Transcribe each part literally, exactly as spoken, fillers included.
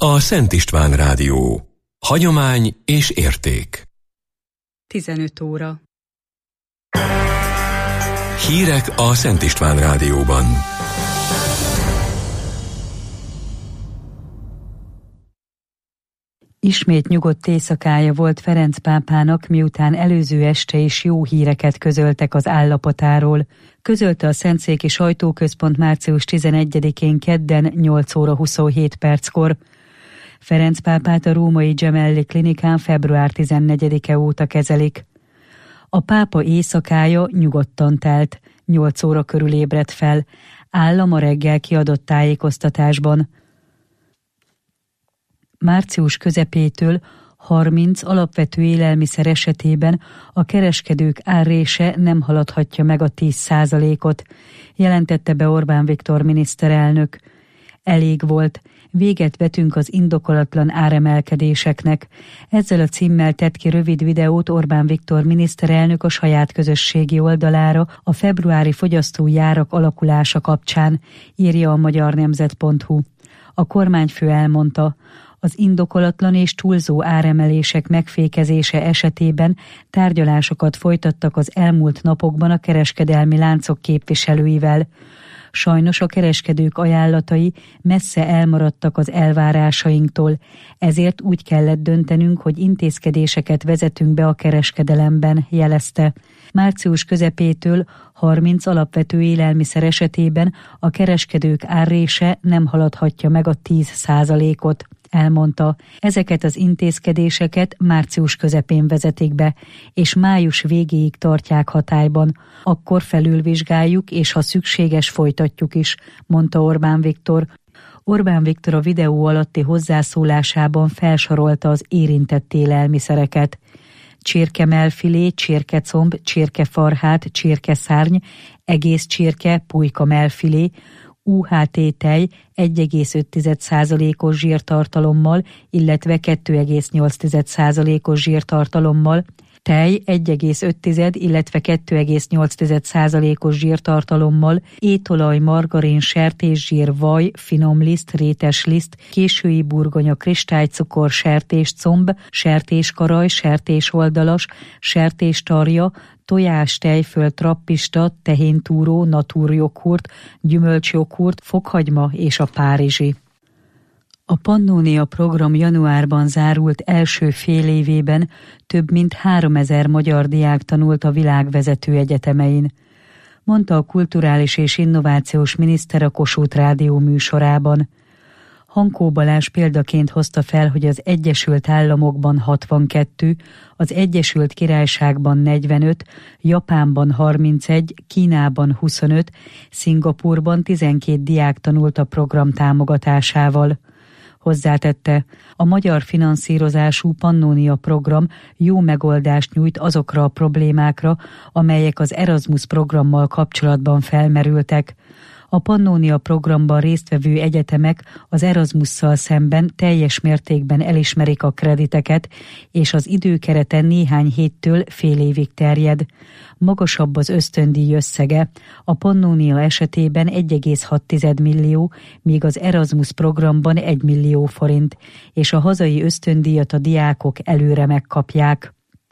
a Szent István Rádió. Hagyomány és érték. tizenöt óra. Hírek a Szent István Rádióban. Ismét nyugodt éjszakája volt Ferenc pápának, miután előző este is jó híreket közöltek az állapotáról. Közölte a Szentszéki Sajtóközpont március tizenegyedikén kedden nyolc óra huszonhét perckor. Ferenc pápát a római Gemelli klinikán február tizennegyedike óta kezelik. A pápa éjszakája nyugodtan telt, nyolc óra körül ébredt fel, áll a ma reggel kiadott tájékoztatásban. Március közepétől harminc alapvető élelmiszer esetében a kereskedők árrése nem haladhatja meg a tíz százalékot, jelentette be Orbán Viktor miniszterelnök. Elég volt, véget vetünk az indokolatlan áremelkedéseknek. Ezzel a címmel tett ki rövid videót Orbán Viktor miniszterelnök a saját közösségi oldalára a februári fogyasztói árak alakulása kapcsán, írja a magyar nemzet pont hu. A kormányfő elmondta, az indokolatlan és túlzó áremelések megfékezése esetében tárgyalásokat folytattak az elmúlt napokban a kereskedelmi láncok képviselőivel. Sajnos a kereskedők ajánlatai messze elmaradtak az elvárásainktól, ezért úgy kellett döntenünk, hogy intézkedéseket vezetünk be a kereskedelemben, jelezte. Március közepétől harminc alapvető élelmiszer esetében a kereskedők árrése nem haladhatja meg a tíz százalékot. Elmondta, ezeket az intézkedéseket március közepén vezetik be, és május végéig tartják hatályban. Akkor felülvizsgáljuk, és ha szükséges, folytatjuk is, mondta Orbán Viktor. Orbán Viktor a videó alatti hozzászólásában felsorolta az érintett élelmiszereket. Csirkemelfilé, csirkecomb, csirkefarhát, csirkeszárny, egész csirke, pulykamelfilé, u há té tej egy egész öt százalékos zsírtartalommal, illetve kettő egész nyolc százalékos zsírtartalommal, tej egy egész öt, illetve kettő egész nyolc százalékos zsírtartalommal, étolaj, margarin, sertészsír, vaj, finomliszt, rétesliszt, késői burgonya, kristálycukor, sertéscomb, sertéskaraj, sertésoldalas, sertéstarja, tojás, tejföl, trappista, tehéntúró, natúrjoghurt, gyümölcsjoghurt, fokhagyma és a párizsi. A Pannónia program januárban zárult első fél évében több mint háromezer magyar diák tanult a világ vezető egyetemein, mondta a kulturális és innovációs miniszter a Kossuth Rádió műsorában. Hankó Balázs példaként hozta fel, hogy az Egyesült Államokban hatvankettő, az Egyesült Királyságban negyvenöt, Japánban harmincegy, Kínában huszonöt, Szingapúrban tizenkét diák tanult a program támogatásával. Hozzátette, a magyar finanszírozású Pannónia program jó megoldást nyújt azokra a problémákra, amelyek az Erasmus programmal kapcsolatban felmerültek. A Pannónia programban résztvevő egyetemek az Erasmusszal szemben teljes mértékben elismerik a krediteket, és az időkerete néhány héttől fél évig terjed. Magasabb az ösztöndíj összege, a Pannónia esetében egy egész hat millió, míg az Erasmus programban egy millió forint, és a hazai ösztöndíjat a diákok előre megkapják.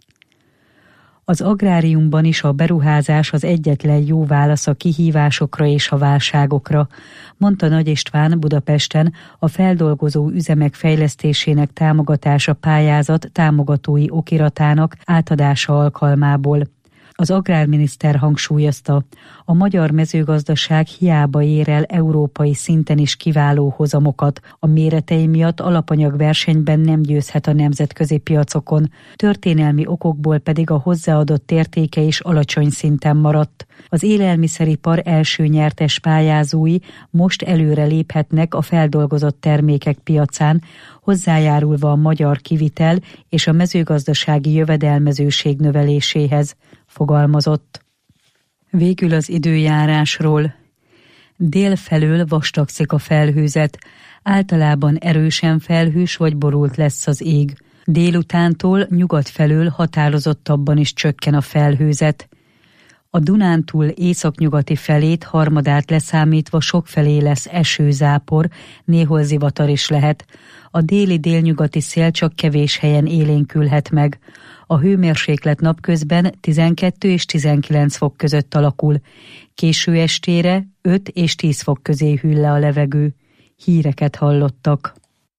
Az agráriumban is a beruházás az egyetlen jó válasz a kihívásokra és a válságokra, mondta Nagy István Budapesten a feldolgozó üzemek fejlesztésének támogatása pályázat támogatói okiratának átadása alkalmából. Az agrárminiszter hangsúlyozta, a magyar mezőgazdaság hiába ér el európai szinten is kiváló hozamokat, a méretei miatt alapanyagversenyben nem győzhet a nemzetközi piacokon, történelmi okokból pedig a hozzáadott értéke is alacsony szinten maradt. Az élelmiszeripar első nyertes pályázói most előre léphetnek a feldolgozott termékek piacán, hozzájárulva a magyar kivitel és a mezőgazdasági jövedelmezőség növeléséhez, fogalmazott. Végül az időjárásról. Dél felől vastagszik a felhőzet, általában erősen felhős vagy borult lesz az ég. Délutántól nyugat felől határozottabban is csökken a felhőzet. A Dunántúl északnyugati felét harmadát leszámítva sokfelé lesz esőzápor, néhol zivatar is lehet. A déli-délnyugati szél csak kevés helyen élénkülhet meg. A hőmérséklet napközben tizenkettő és tizenkilenc fok között alakul. Késő estére öt és tíz fok közé hűl le a levegő. Híreket hallottak.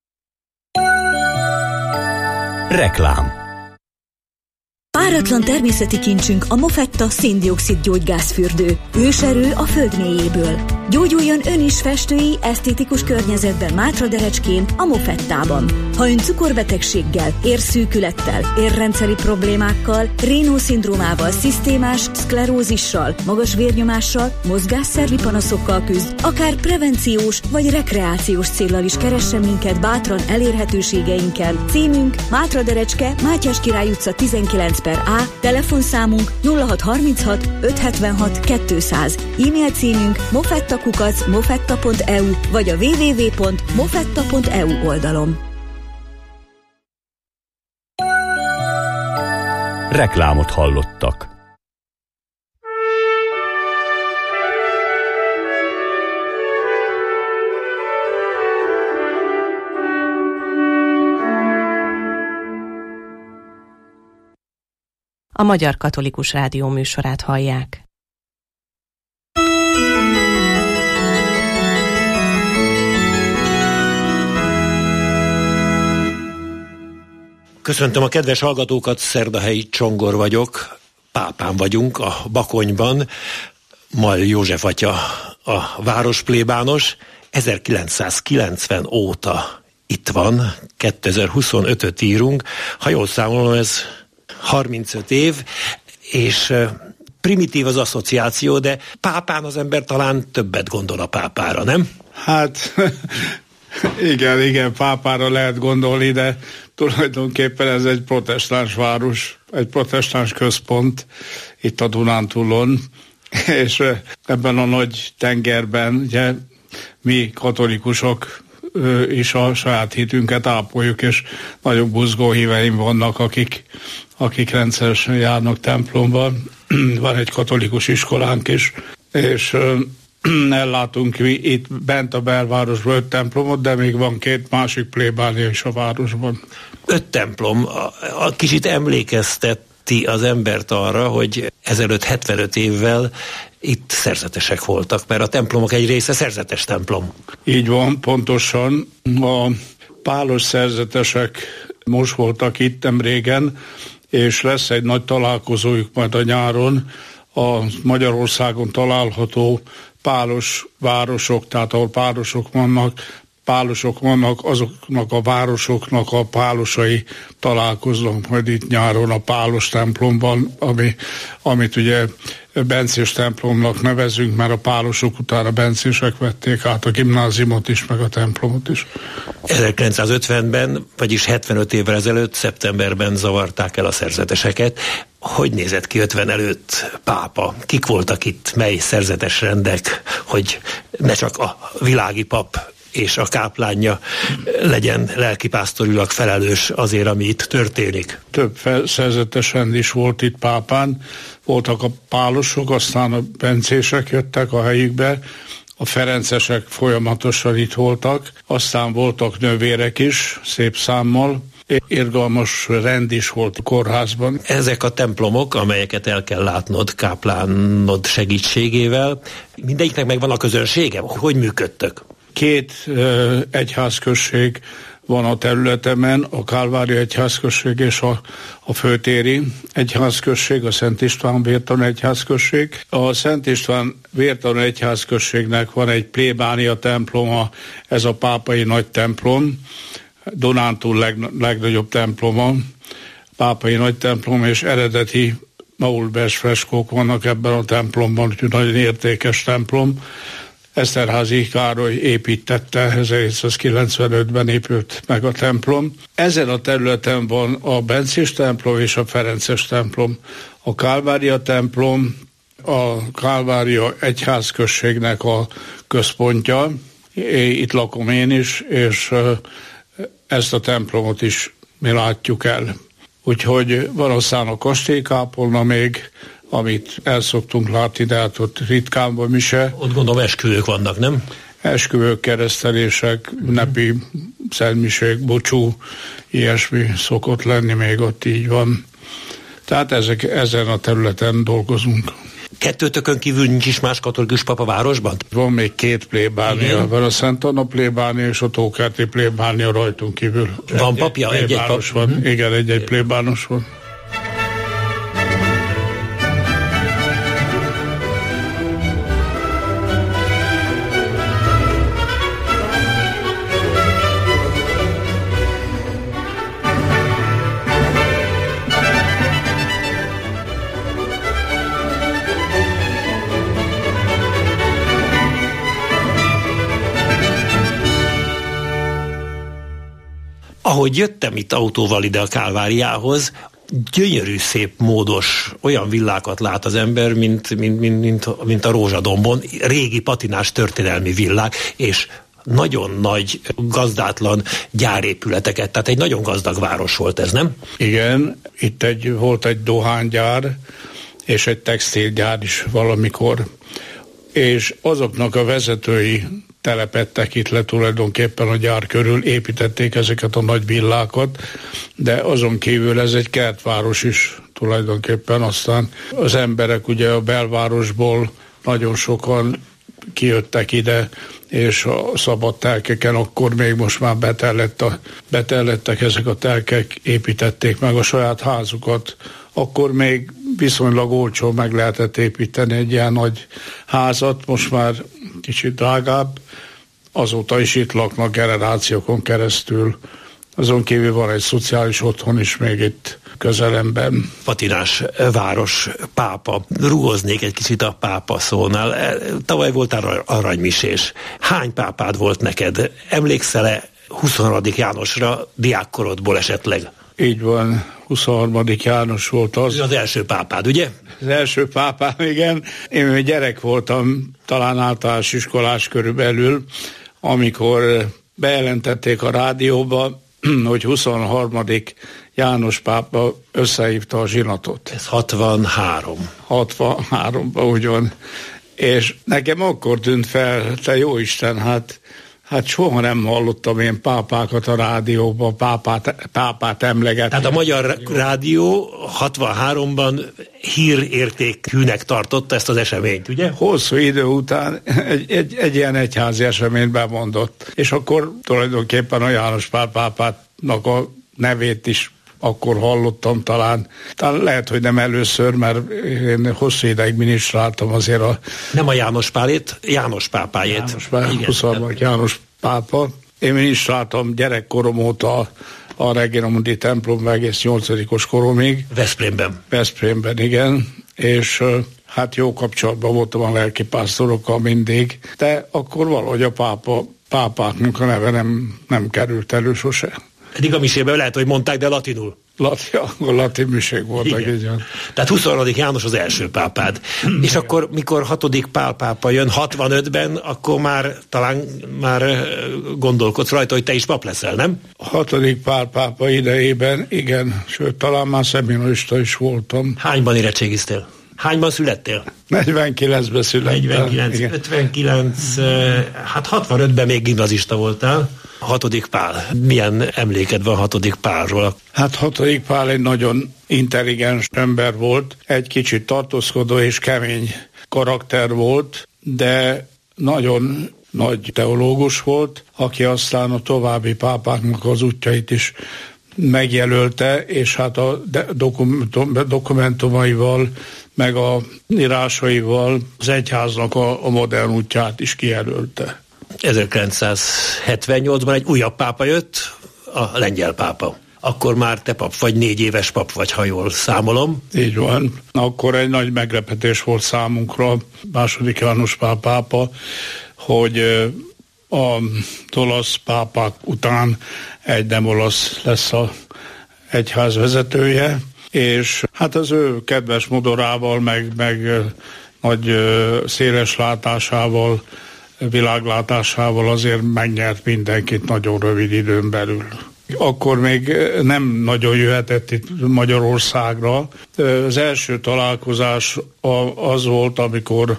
Reklám. Páratlan természeti kincsünk a Mofetta szén-dioxid gyógygázfürdő. Őserő a föld mélyéből. Gyógyuljon ön is festői, esztétikus környezetben Mátraderecskén, a Mofettában. Ha ön cukorbetegséggel, érszűkülettel, érrendszeri problémákkal, Raynaud-szindrómával, szisztémás szklerózissal, magas vérnyomással, mozgásszervi panaszokkal küzd, akár prevenciós vagy rekreációs céllal is keressen minket bátran elérhetőségeinkkel. Címünk Mátraderecske, Mátyás Király utca tizenkilenc per A, telefonszámunk nulla hat harminchat ötszázhetvenhat kétszáz, e-mail címünk mofettakukac mofetta pont e u vagy a double-u double-u double-u pont mofetta pont e u oldalon. Reklámot hallottak. A Magyar Katolikus Rádió műsorát hallják. Köszöntöm a kedves hallgatókat, Szerdahelyi Csongor vagyok, pápán vagyunk a Bakonyban, Mal József atya a városplébános, ezerkilencszázkilencven óta itt van, kétezer-huszonötöt írunk, ha jól számolom, ez harmincöt év, és primitív az asszociáció, de pápán az ember talán többet gondol a pápára, nem? Hát igen, igen, pápára lehet gondolni, de tulajdonképpen ez egy protestáns város, egy protestáns központ itt a Dunántúlon, és ebben a nagy tengerben ugye mi katolikusok is a saját hitünket ápoljuk, és nagyon buzgó híveim vannak, akik, akik rendszeresen járnak templomban. Van egy katolikus iskolánk is, és ellátunk mi itt bent a belvárosban öt templomot, de még van két másik plébánia is a városban. Öt templom, a, a kicsit emlékezteti az embert arra, hogy ezelőtt hetvenöt évvel itt szerzetesek voltak, mert a templomok egy része szerzetes templom. Így van, pontosan. A pálos szerzetesek most voltak itt nem régen, és lesz egy nagy találkozójuk majd a nyáron a Magyarországon található pálos városok, tehát ahol pálosok vannak, pálosok vannak, azoknak a városoknak a pálosai találkoznak majd itt nyáron a pálos templomban, ami, amit ugye bencés templomnak nevezünk, mert a pálosok után a bencések vették át a gimnáziumot is, meg a templomot is. ezerkilencszázötvenben, vagyis hetvenöt évvel ezelőtt, szeptemberben zavarták el a szerzeteseket. Hogy nézett ki ötven előtt pápa? Kik voltak itt, mely szerzetes rendek, hogy ne csak a világi pap és a káplánja legyen lelkipásztorilag felelős azért, ami itt történik? Több szerzetes rend is volt itt pápán. Voltak a pálosok, aztán a bencések jöttek a helyükbe, a ferencesek folyamatosan itt voltak, aztán voltak nővérek is, szép számmal, irgalmas rend is volt a kórházban. Ezek a templomok, amelyeket el kell látnod káplánod segítségével, mindegyiknek megvan a közönsége? Hogy működtök? Két uh, egyházközség van a területemen, a Kálvária egyházközség és a, a Főtéri egyházközség, a Szent István Vértanú egyházközség. A Szent István Vértanú egyházközségnek van egy plébánia temploma, ez a pápai nagy templom, Dunántúl leg, legnagyobb temploma, pápai nagy templom, és eredeti maulbers freskók vannak ebben a templomban, úgyhogy nagyon értékes templom. Eszterházy Károly építette, ezerhétszázkilencvenötben épült meg a templom. Ezen a területen van a bencés templom és a ferences templom. A Kálvária templom a Kálvária egyházközségnek a központja. Itt lakom én is, és ezt a templomot is mi látjuk el. Úgyhogy van aztán a kastélykápolna még, amit el szoktunk látni, de hát ott ritkán van mise. Ott gondolom esküvők vannak, nem? Esküvők, keresztelések, ünnepi szentmisék, bocsú, ilyesmi szokott lenni, még ott így van. Tehát ezek, ezen a területen dolgozunk. Kettőtökön kívül nincs is más katolikus pap a városban? Van még két plébánia, van a Szent Anna plébánia és a Tókerti plébánia rajtunk kívül. Van egy, papja? Egy, egy pap? Van. Uh-huh. Igen, egy-egy plébános van. Ahogy jöttem itt autóval ide a Kálváriához, gyönyörű, szép, módos, olyan villákat lát az ember, mint, mint, mint, mint, mint a Rózsadombon, régi patinás történelmi villák, és nagyon nagy, gazdátlan gyárépületeket, tehát egy nagyon gazdag város volt ez, nem? Igen, itt egy, volt egy dohánygyár, és egy textilgyár is valamikor, és azoknak a vezetői telepettek itt le tulajdonképpen a gyár körül, építették ezeket a nagy villákat, de azon kívül ez egy kertváros is tulajdonképpen. Aztán az emberek ugye a belvárosból nagyon sokan kijöttek ide, és a szabad telkeken akkor még most már betellett a, betellettek ezek a telkek, építették meg a saját házukat. Akkor még viszonylag olcsó meg lehetett építeni egy ilyen nagy házat, most már kicsit drágább, azóta is itt laknak generációkon keresztül. Azon kívül van egy szociális otthon is még itt közelemben. Patinás város, pápa. Rugoznék egy kicsit a pápa szónál. Tavaly voltál aranymisés. Hány pápád volt neked? Emlékszel-e huszonharmadik Jánosra diákkorodból esetleg? Így van, huszonharmadik János volt az. Ő az első pápád, ugye? Az első pápám, igen. Én még gyerek voltam, talán általános iskolás körülbelül, amikor bejelentették a rádióba, hogy huszonharmadik János pápa összehívta a zsinatot. Ez hatvanhárom. hatvanháromban, úgy van. És nekem akkor tűnt fel, te jó Isten, hát Hát soha nem hallottam én pápákat a rádióban, pápát, pápát emlegetni. Tehát a Magyar Rádió hatvanháromban hírértékűnek tartotta ezt az eseményt, ugye? Hosszú idő után egy, egy, egy ilyen egyházi eseményt bemondott. És akkor tulajdonképpen a János Pál pápának a nevét is akkor hallottam talán. Talán lehet, hogy nem először, mert én hosszú ideig minisztráltam azért a... Nem a János Pálét, János pápájét. János Pál, huszonharmadik János pápa. Én minisztráltam gyerekkorom óta a Regina Mundi templomban egész nyolcadikos koromig. Veszprémben. Veszprémben, igen. És hát jó kapcsolatban voltam a lelkipásztorokkal mindig. De akkor valahogy a pápa, pápáknak a neve nem, nem került elő sose. Eddig a misében lehet, hogy mondták, de latinul. Lati, akkor latin misék voltak. Így. Tehát huszonharmadik János az első pápád. És igen. Akkor, mikor hatodik Pál pápa jön hatvanötben, akkor már talán már gondolkodsz rajta, hogy te is pap leszel, nem? A hatodik Pál pápa idejében, igen, sőt, talán már szeminarista is voltam. Hányban érettségiztél? Hányban születtél? negyvenkilencben születtem. negyvenkilenc, igen. ötvenkilenc, hát hatvanötben még gimnazista voltál. A hatodik Pál. Milyen emléked van hatodik Pálról? Hát hatodik Pál egy nagyon intelligens ember volt, egy kicsit tartózkodó és kemény karakter volt, de nagyon nagy teológus volt, aki aztán a további pápáknak az útjait is megjelölte, és hát a dokumentum, dokumentumaival, meg a írásaival az egyháznak a, a modern útját is kijelölte. ezerkilencszázhetvennyolcban egy újabb pápa jött, a lengyel pápa. Akkor már te pap vagy, négy éves pap vagy, ha jól számolom. Így van. Akkor egy nagy meglepetés volt számunkra, második János Pál pápa, hogy a olasz pápák után egy nem olasz lesz a egyház vezetője, és hát az ő kedves modorával, meg, meg nagy széles látásával, világlátásával azért megnyert mindenkit nagyon rövid időn belül. akkor még nem nagyon jöhetett itt Magyarországra. Az első találkozás az volt, amikor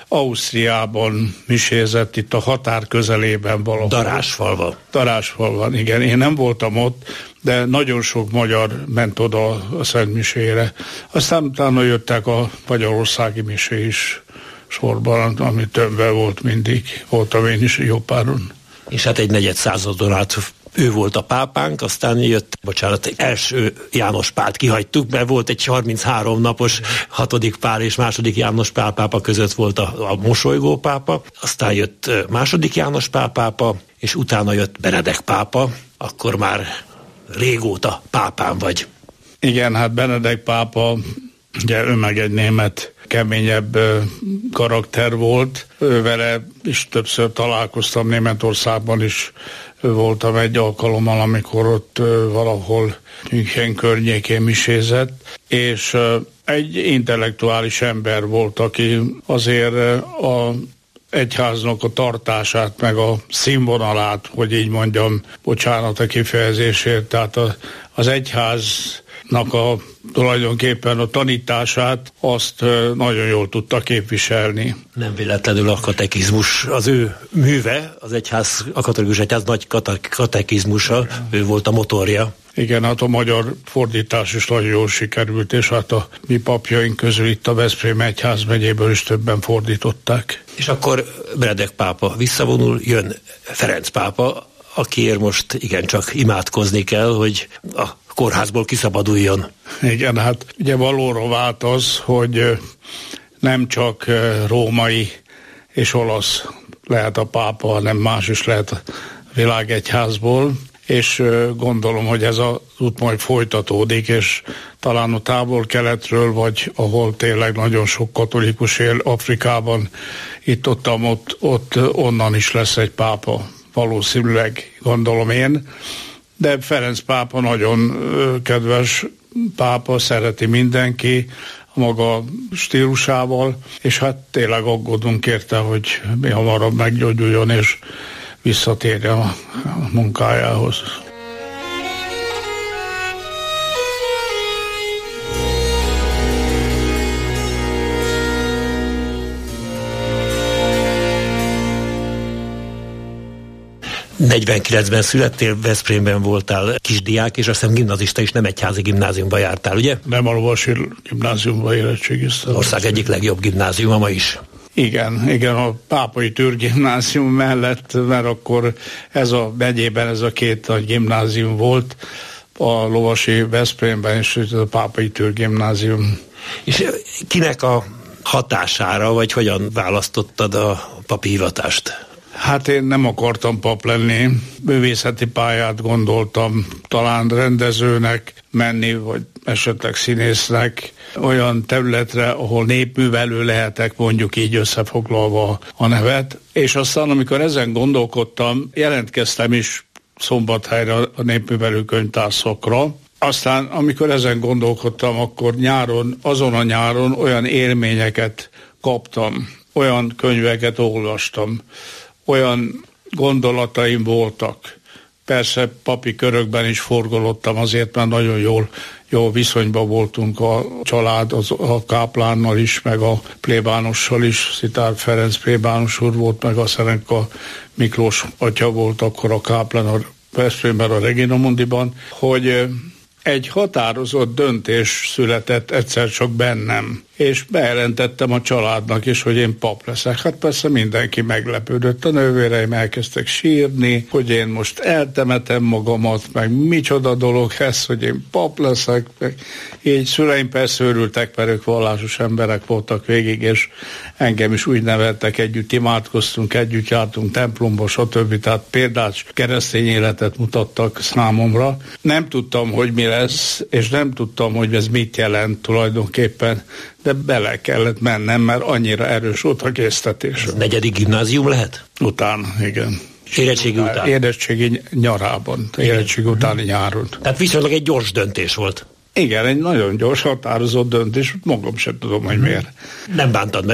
Ausztriában misézett, itt a határ közelében valahol. Darásfalva. Darásfalvan, igen. Én nem voltam ott, de nagyon sok magyar ment oda a Szent Misére. Aztán utána jöttek a magyarországi misé is sorban, ami többen volt mindig. Voltam én is jó páron. És hát egy negyed századon át ő volt a pápánk, aztán jött, bocsánat, első János Pált kihagytuk, mert volt egy harminchárom napos hatodik Pál és második János Pál pápa között volt a, a mosolygó pápa, aztán jött második János Pál pápa, és utána jött Benedek pápa, akkor már régóta pápán vagy. Igen, hát Benedek pápa, ugye ő meg egy német keményebb karakter volt. Ő vele is többször találkoztam, Németországban is voltam egy alkalommal, amikor ott valahol München környékén misézett, és egy intellektuális ember volt, aki azért a egyháznak a tartását, meg a színvonalát, hogy így mondjam, bocsánat a kifejezésért, tehát az egyháznak a tulajdonképpen a tanítását azt nagyon jól tudta képviselni. Nem véletlenül a katekizmus az ő műve, az egyház, a katolikus egyház nagy katekizmusa, ő volt a motorja. Igen, hát a magyar fordítás is nagyon jól sikerült, és hát a mi papjaink közül itt a Veszprém egyházmegyéből is többen fordították. És akkor Benedek pápa visszavonul, jön Ferenc pápa, akiért most igencsak imádkozni kell, hogy a kórházból kiszabaduljon. Igen, hát ugye valóra vált az, hogy nem csak római és olasz lehet a pápa, hanem más is lehet a világegyházból, és gondolom, hogy ez az út majd folytatódik, és talán a távol-keletről, vagy ahol tényleg nagyon sok katolikus él, Afrikában, itt-ott, ott, ott onnan is lesz egy pápa. Valószínűleg, gondolom én. De Ferenc pápa nagyon kedves pápa, szereti mindenki a maga stílusával, és hát tényleg aggódunk érte, hogy mi hamarabb meggyógyuljon, és visszatérjen a munkájához. negyvenkilencben születtél, Veszprémben voltál kisdiák, és azt hiszem gimnazista is, nem egyházi gimnáziumba jártál, ugye? Nem a Lovasi gimnáziumba érettségiztem. Ország egyik legjobb gimnáziuma ma is. Igen, igen, a Pápai Tür gimnázium mellett, mert akkor ez a megyében ez a két nagy gimnázium volt, a Lovasi Veszprémben és a Pápai Tür gimnázium. És kinek a hatására, vagy hogyan választottad a papi hivatást? Hát én nem akartam pap lenni, művészeti pályát gondoltam, talán rendezőnek menni, vagy esetleg színésznek, olyan területre, ahol népművelő lehetek, mondjuk így összefoglalva a nevet. És aztán, amikor ezen gondolkodtam, jelentkeztem is Szombathelyre a népművelő könyvtárszakra. Aztán, amikor ezen gondolkodtam, akkor nyáron, azon a nyáron olyan élményeket kaptam, olyan könyveket olvastam, olyan gondolataim voltak. Persze papi körökben is forgolottam azért, mert nagyon jól, jó viszonyban voltunk a család, az, a káplánnal is, meg a plébánossal is. Szitár Ferenc plébános úr volt, meg a Szerenka Miklós atya volt akkor a káplán a Veszprémben, a Regina Mundiban, hogy egy határozott döntés született egyszer csak bennem, és bejelentettem a családnak is, hogy én pap leszek. Hát persze mindenki meglepődött, a nővéreim elkezdtek sírni, hogy én most eltemetem magamat, meg micsoda dolog ez, hogy én pap leszek, meg így szüleim persze örültek, mert ők vallásos emberek voltak végig, és engem is úgy neveltek, együtt imádkoztunk, együtt jártunk templomba, stb. Tehát példás keresztény életet mutattak számomra. Nem tudtam, hogy mi lesz, és nem tudtam, hogy ez mit jelent tulajdonképpen, de bele kellett mennem, mert annyira erős volt a késztetés. Ez negyedik gimnázium lehet? Után, igen. Érettségi után? Érettségi nyarában, érettségi utáni nyáron. Tehát viszonylag egy gyors döntés volt. Igen, egy nagyon gyors, határozott döntés, magam sem tudom, hogy miért. Nem bántad meg?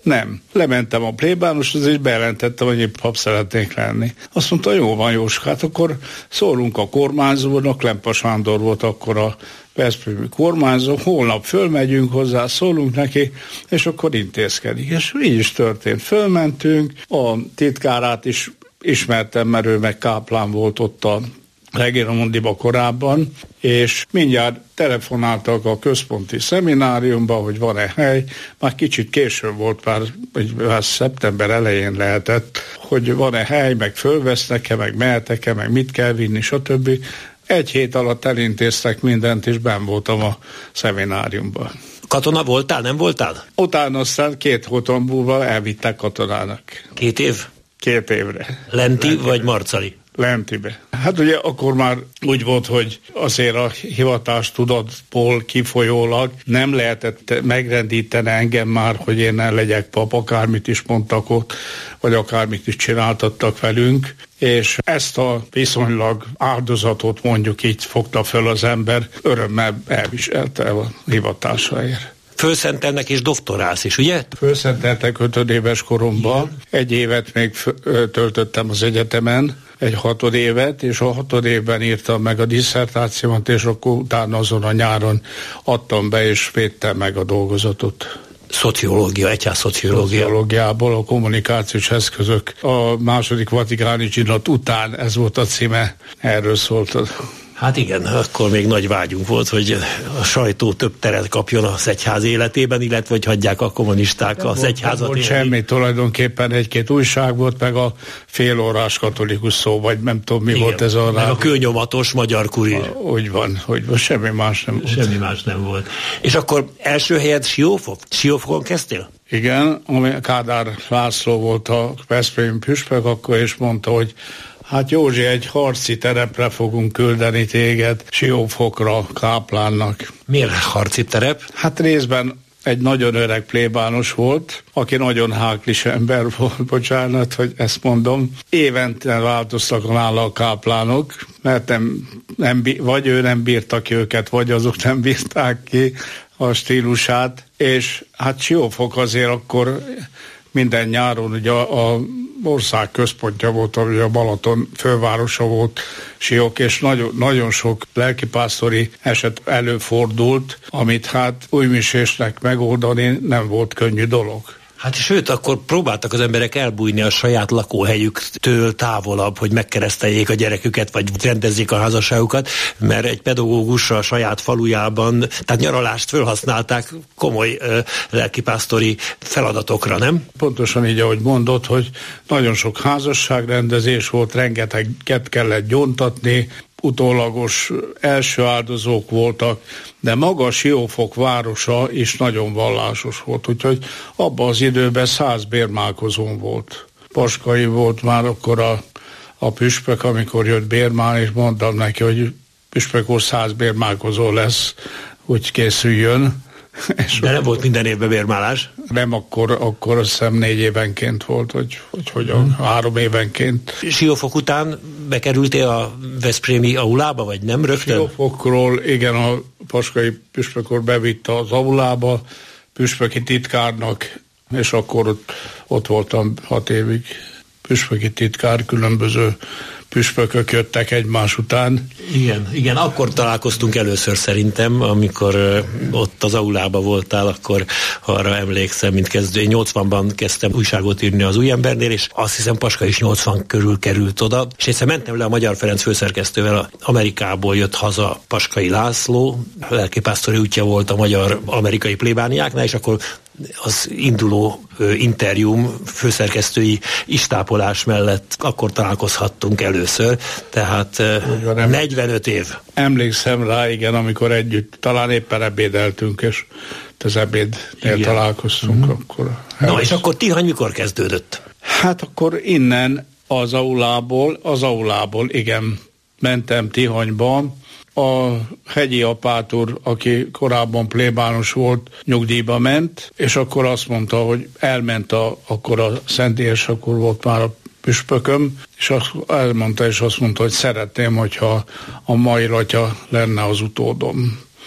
Nem. Lementem a plébánoshoz, és bejelentettem, hogy épp pap szeretnék lenni. Azt mondta, jó van, Jóska, hát akkor szólunk a kormányzónak, Lempa Sándor volt akkor a veszprémi kormányzó, holnap fölmegyünk hozzá, szólunk neki, és akkor intézkedik. És így is történt. Fölmentünk, a titkárát is ismertem, mert ő meg káplán volt ott a Regina Mundiba korábban, és mindjárt telefonáltak a központi szemináriumba, hogy van-e hely, már kicsit később volt, már, már szeptember elején lehetett, hogy van-e hely, meg fölvesznek-e, meg mehetek-e, meg mit kell vinni, stb. Egy hét alatt elintéztek mindent, és benn voltam a szemináriumban. Katona voltál, nem voltál? Utána aztán két hóton múlva elvittek katonának. Két év? Két évre. Lenti Lentibe. vagy Marcali? Lentibe. Hát ugye akkor már úgy volt, hogy azért a hivatástudatból kifolyólag nem lehetett megrendíteni engem már, hogy én ne legyek pap, akármit is mondtak ott, vagy akármit is csináltattak velünk, és ezt a viszonylag áldozatot, mondjuk így fogta föl az ember, örömmel elviselte a hivatásáért. Fölszentelnek és doktorálsz is, ugye? Fölszenteltek ötödéves koromban. Igen. Egy évet még töltöttem az egyetemen, egy hatodévet, és a hatodévben írtam meg a disszertációmat, és akkor utána azon a nyáron adtam be, és védtem meg a dolgozatot. Szociológia, egyház szociológia. Szociológiából a kommunikációs eszközök. A második vatikáni zsinat után ez volt a címe, erről szólt. Hát igen, akkor még nagy vágyunk volt, hogy a sajtó több teret kapjon az egyház életében, illetve hogy hagyják a kommunisták nem az volt, egyházat. Nem volt semmi, tulajdonképpen egy-két újság volt, meg a félórás katolikus szó, vagy nem tudom mi igen, volt ez a... meg a kőnyomatos magyar kurír. Úgy van, hogy van, semmi más nem volt. Semmi más nem volt. És akkor első helyed Siófok? Siófokon kezdtél? Igen, Kádár László volt a veszprémi püspök, akkor és mondta, hogy hát Józsi, egy harci terepre fogunk küldeni téged, Siófokra, káplánnak. Miért harci terep? Hát részben egy nagyon öreg plébános volt, aki nagyon háklis ember volt, bocsánat, hogy ezt mondom. Évente változtak nála a káplánok, mert nem, nem, vagy ő nem bírta ki őket, vagy azok nem bírták ki a stílusát, és hát Siófok azért akkor minden nyáron ugye a, a ország központja volt, ami a Balaton fővárosa volt, Siók, és nagyon, nagyon sok lelkipásztori eset előfordult, amit hát újmisésnek megoldani nem volt könnyű dolog. Hát sőt, akkor próbáltak az emberek elbújni a saját lakóhelyüktől távolabb, hogy megkereszteljék a gyereküket, vagy rendezzék a házasságukat, mert egy pedagógus a saját falujában, tehát nyaralást felhasználták komoly ö, lelkipásztori feladatokra, nem? Pontosan így, ahogy mondod, hogy nagyon sok házasságrendezés volt, rengeteget kellett gyóntatni, utólagos első áldozók voltak, de maga Siófok városa is nagyon vallásos volt, úgyhogy abban az időben száz bérmálkozón volt. Paskai volt már akkor a, a püspök, amikor jött bérmál, és mondtam neki, hogy püspök úr, száz bérmálkozó lesz, úgy készüljön. De nem volt minden évben bérmálás? Nem, akkor, akkor azt hiszem négy évenként volt, hogy, hogy, hogy a hmm. három évenként. Siófok után bekerültél a veszprémi aulába, vagy nem rögtön? Siófokról, igen, a paskai püspök úr bevitte az aulába, püspöki titkárnak, és akkor ott, ott voltam hat évig püspöki titkár, különböző püspökök jöttek egymás után. Igen, igen, akkor találkoztunk először szerintem, amikor uh, ott az aulában voltál, akkor arra emlékszem, mint kezdő. Én nyolcvanban kezdtem újságot írni az Új Embernél, és azt hiszem Paska is nyolcvan körül került oda, és egyszer mentem le a Magyar Ferenc főszerkesztővel, Amerikából jött haza Paskai László, lelkipásztori útja volt a magyar-amerikai plébániáknál, és akkor az induló ö, interjúm főszerkesztői istápolás mellett akkor találkozhattunk először, tehát ö, van, negyvenöt év. Emlékszem rá, igen, amikor együtt, talán éppen ebédeltünk, és az ebédnél igen. találkoztunk. Mm. Akkor Na, és akkor Tihany mikor kezdődött? Hát akkor innen az aulából, az aulából, igen, mentem Tihanyba. A hegyi apátor, aki korábban plébános volt, nyugdíjba ment, és akkor azt mondta, hogy elment a, akkor a szentélyes, akkor volt már a püspököm, és azt elmondta, és azt mondta, hogy szeretném, hogyha a mai atya lenne az utódom.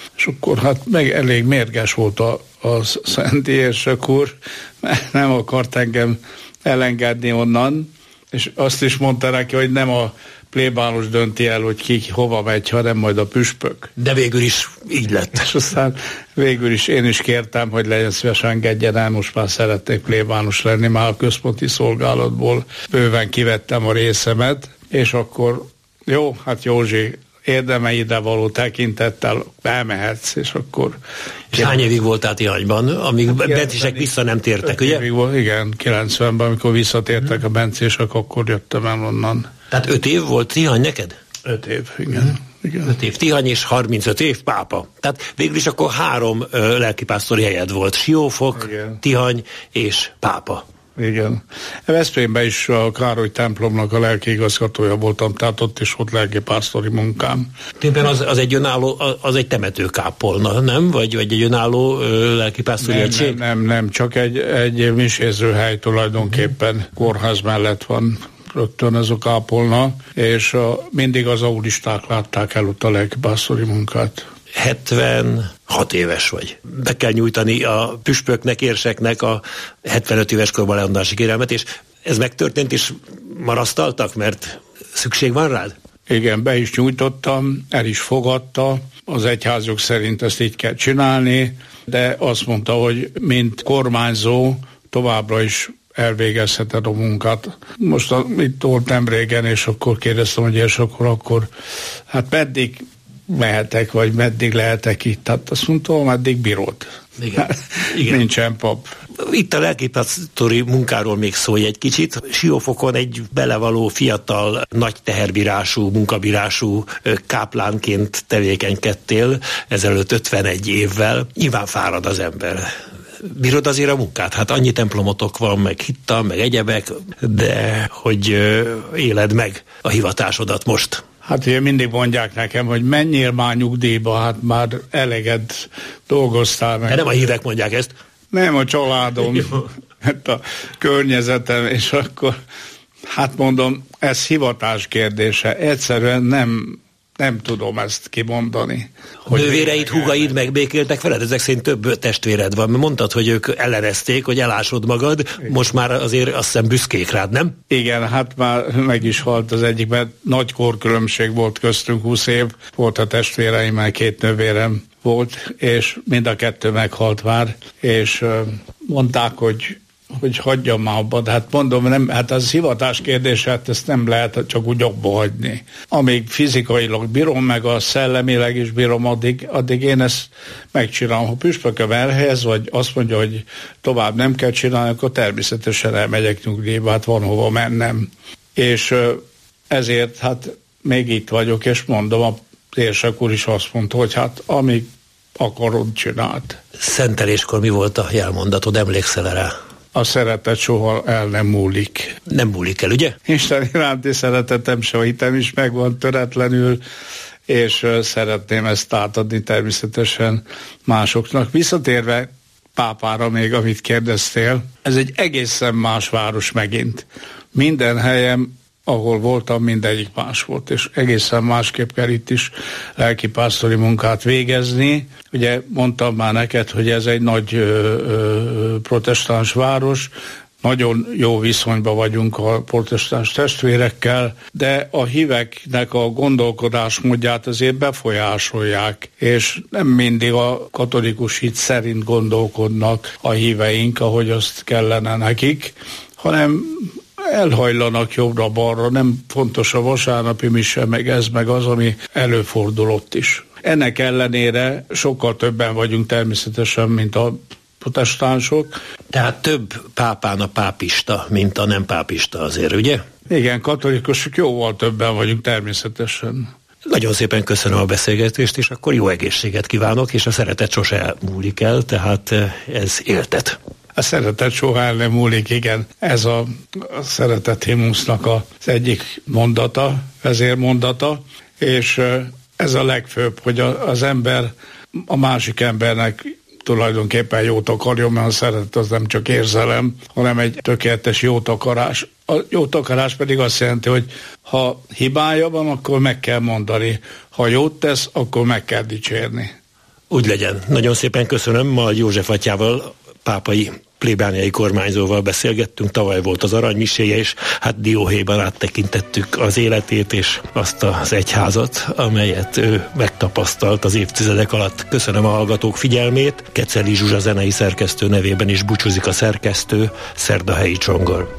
és akkor hát meg elég mérges volt a, a szent érsek úr, mert nem akart engem elengedni onnan, és azt is mondta neki, hogy nem a plébános dönti el, hogy ki hova megy, hanem majd a püspök. De végül is így lett. És aztán végül is én is kértem, hogy legyen szívesen engedjen el, most már szeretnék plébános lenni, már a központi szolgálatból bőven kivettem a részemet, és akkor jó, hát Józsi, érdemeidre való tekintettel elmehetsz, és akkor... És hány évig voltál Tihanyban, amíg hát, bencések vissza nem tértek, ugye? Évig volt, igen, kilencvenben, amikor visszatértek hmm. a bencések, akkor jöttem el onnan. Tehát öt év volt Tihany neked? Öt év, igen. Hmm. igen. Öt év Tihany és harmincöt év pápa. Tehát végül is akkor három ö, lelkipásztori helyed volt. Siófok, igen. Tihany és pápa. Igen. Veszprémben is a Károly templomnak a lelkiigazgatója voltam, tehát ott is ott lelkipásztori munkám. Tényleg az, az egy önálló, az egy temetőkápolna, nem? Vagy, vagy egy önálló ö, lelkipásztori nem, egység? Nem, nem, nem, csak egy, egy misézőhely tulajdonképpen, kórház mellett van rögtön ez a kápolna, és a, mindig az auristák látták el ott a lelkipásztori munkát. hetvenhat éves vagy. Be kell nyújtani a püspöknek, érseknek a hetvenöt éves korban lemondási kérelmet, és ez megtörtént, és marasztaltak, mert szükség van rád? Igen, be is nyújtottam, el is fogadta, az egyházjog szerint ezt így kell csinálni, de azt mondta, hogy mint kormányzó továbbra is elvégezheted a munkát. Most a, itt voltam régen, és akkor kérdeztem, hogy és akkor, akkor hát meddig mehetek, vagy meddig lehetek itt. Tehát azt mondtam, meddig bírod. Igen. Igen. Nincsen pap. Itt a lelkipásztori munkáról még szólj egy kicsit. Siófokon egy belevaló fiatal, nagy teherbírású, munkabírású káplánként tevékenykedtél ezelőtt ötvenegy évvel. Nyilván fárad az ember. Bírod azért a munkát? Hát annyi templomotok van, meg hittan, meg egyebek, de hogy éled meg a hivatásodat most? Hát ugye mindig mondják nekem, hogy menjél már nyugdíjba, hát már eleget dolgoztál meg. De nem a hívek mondják ezt? Nem, a családom, hát a környezetem, és akkor hát mondom, ez hivatás kérdése. Egyszerűen nem, nem tudom ezt kimondani. Nővéreid, húgaid megbékéltek veled? Ezek szerint több testvéred van. Mondtad, hogy ők ellenezték, hogy elásod magad. Igen. Most már azért azt hiszem büszkék rád, nem? Igen, hát már meg is halt az egyik, mert nagy korkülönbség volt köztünk, húsz év. Volt a testvéreimmel, két nővérem volt, és mind a kettő meghalt már, és mondták, hogy hogy hagyjam már abba, de hát mondom, nem, hát az hivatás kérdése, hát ezt nem lehet csak úgy abba hagyni. Amíg fizikailag bírom, meg a szellemileg is bírom, addig, addig én ezt megcsinálom. Ha püspököm elhelyez, vagy azt mondja, hogy tovább nem kell csinálni, akkor természetesen elmegyek nyugdíjba, hát van hova mennem. És ezért hát még itt vagyok, és mondom, a érsek úr is azt mondta, hogy hát amíg akarod, csináld. Szenteléskor mi volt a jelmondatod, emlékszel rá? A szeretet soha el nem múlik. Nem múlik el, ugye? Isten iránti szeretetem se, a hitem is megvan töretlenül, és szeretném ezt átadni természetesen másoknak. Visszatérve pápára még, amit kérdeztél, ez egy egészen más város megint. Minden helyem, ahol voltam, mindegyik más volt, és egészen másképp kell itt is lelkipásztori munkát végezni. Ugye mondtam már neked, hogy ez egy nagy ö, ö, protestáns város, nagyon jó viszonyban vagyunk a protestáns testvérekkel, de a híveknek a gondolkodásmódját azért befolyásolják, és nem mindig a katolikus hit szerint gondolkodnak a híveink, ahogy azt kellene nekik, hanem elhajlanak jobbra-balra, nem fontos a vasárnapi mise, meg ez, meg az, ami előfordulott is. Ennek ellenére sokkal többen vagyunk természetesen, mint a protestánsok. Tehát több pápán a pápista, mint a nem pápista azért, ugye? Igen, katolikusok jóval többen vagyunk természetesen. Nagyon szépen köszönöm a beszélgetést, és akkor jó egészséget kívánok, és a szeretet sose elmúlik el, tehát ez éltet. A szeretet soha el nem múlik, igen. Ez a, a szeretet himnusznak az egyik mondata, vezérmondata, és ez a legfőbb, hogy a, az ember a másik embernek tulajdonképpen jót akarjon, mert a szeretet az nem csak érzelem, hanem egy tökéletes jót akarás. A jót akarás pedig azt jelenti, hogy ha hibája van, akkor meg kell mondani. Ha jót tesz, akkor meg kell dicsérni. Úgy legyen. Nagyon szépen köszönöm. Ma József atyával, pápai plébániai kormányzóval beszélgettünk, tavaly volt az aranymiséje, és hát dióhéjban áttekintettük az életét és azt az egyházat, amelyet ő megtapasztalt az évtizedek alatt. Köszönöm a hallgatók figyelmét. Keceli Zsuzsa zenei szerkesztő nevében is búcsúzik a szerkesztő, Szerdahelyi Csongor.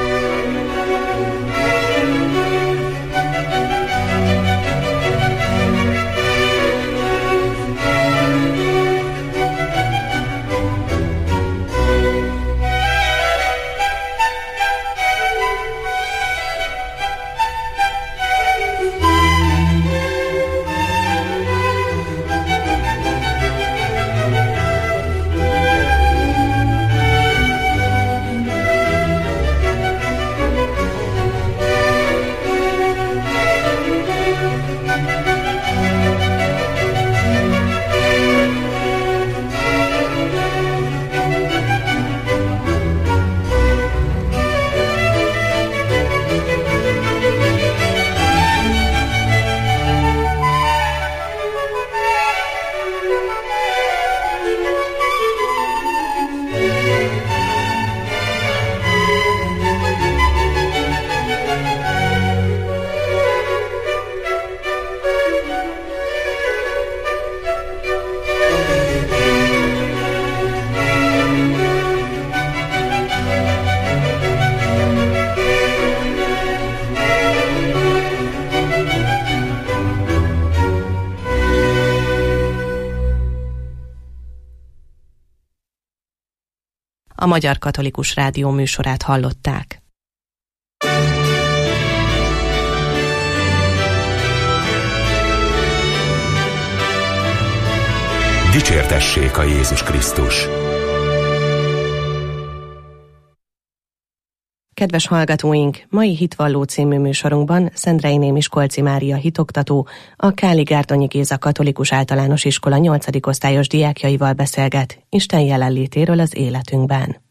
A Magyar Katolikus Rádió műsorát hallották. Dicsértessék a Jézus Krisztus! Kedves hallgatóink, mai Hitvalló című műsorunkban Szendrei Miskolci Mária hitoktató, a Káli Gárdonyi Géza Katolikus Általános Iskola nyolcadik osztályos diákjaival beszélget Isten jelenlétéről az életünkben.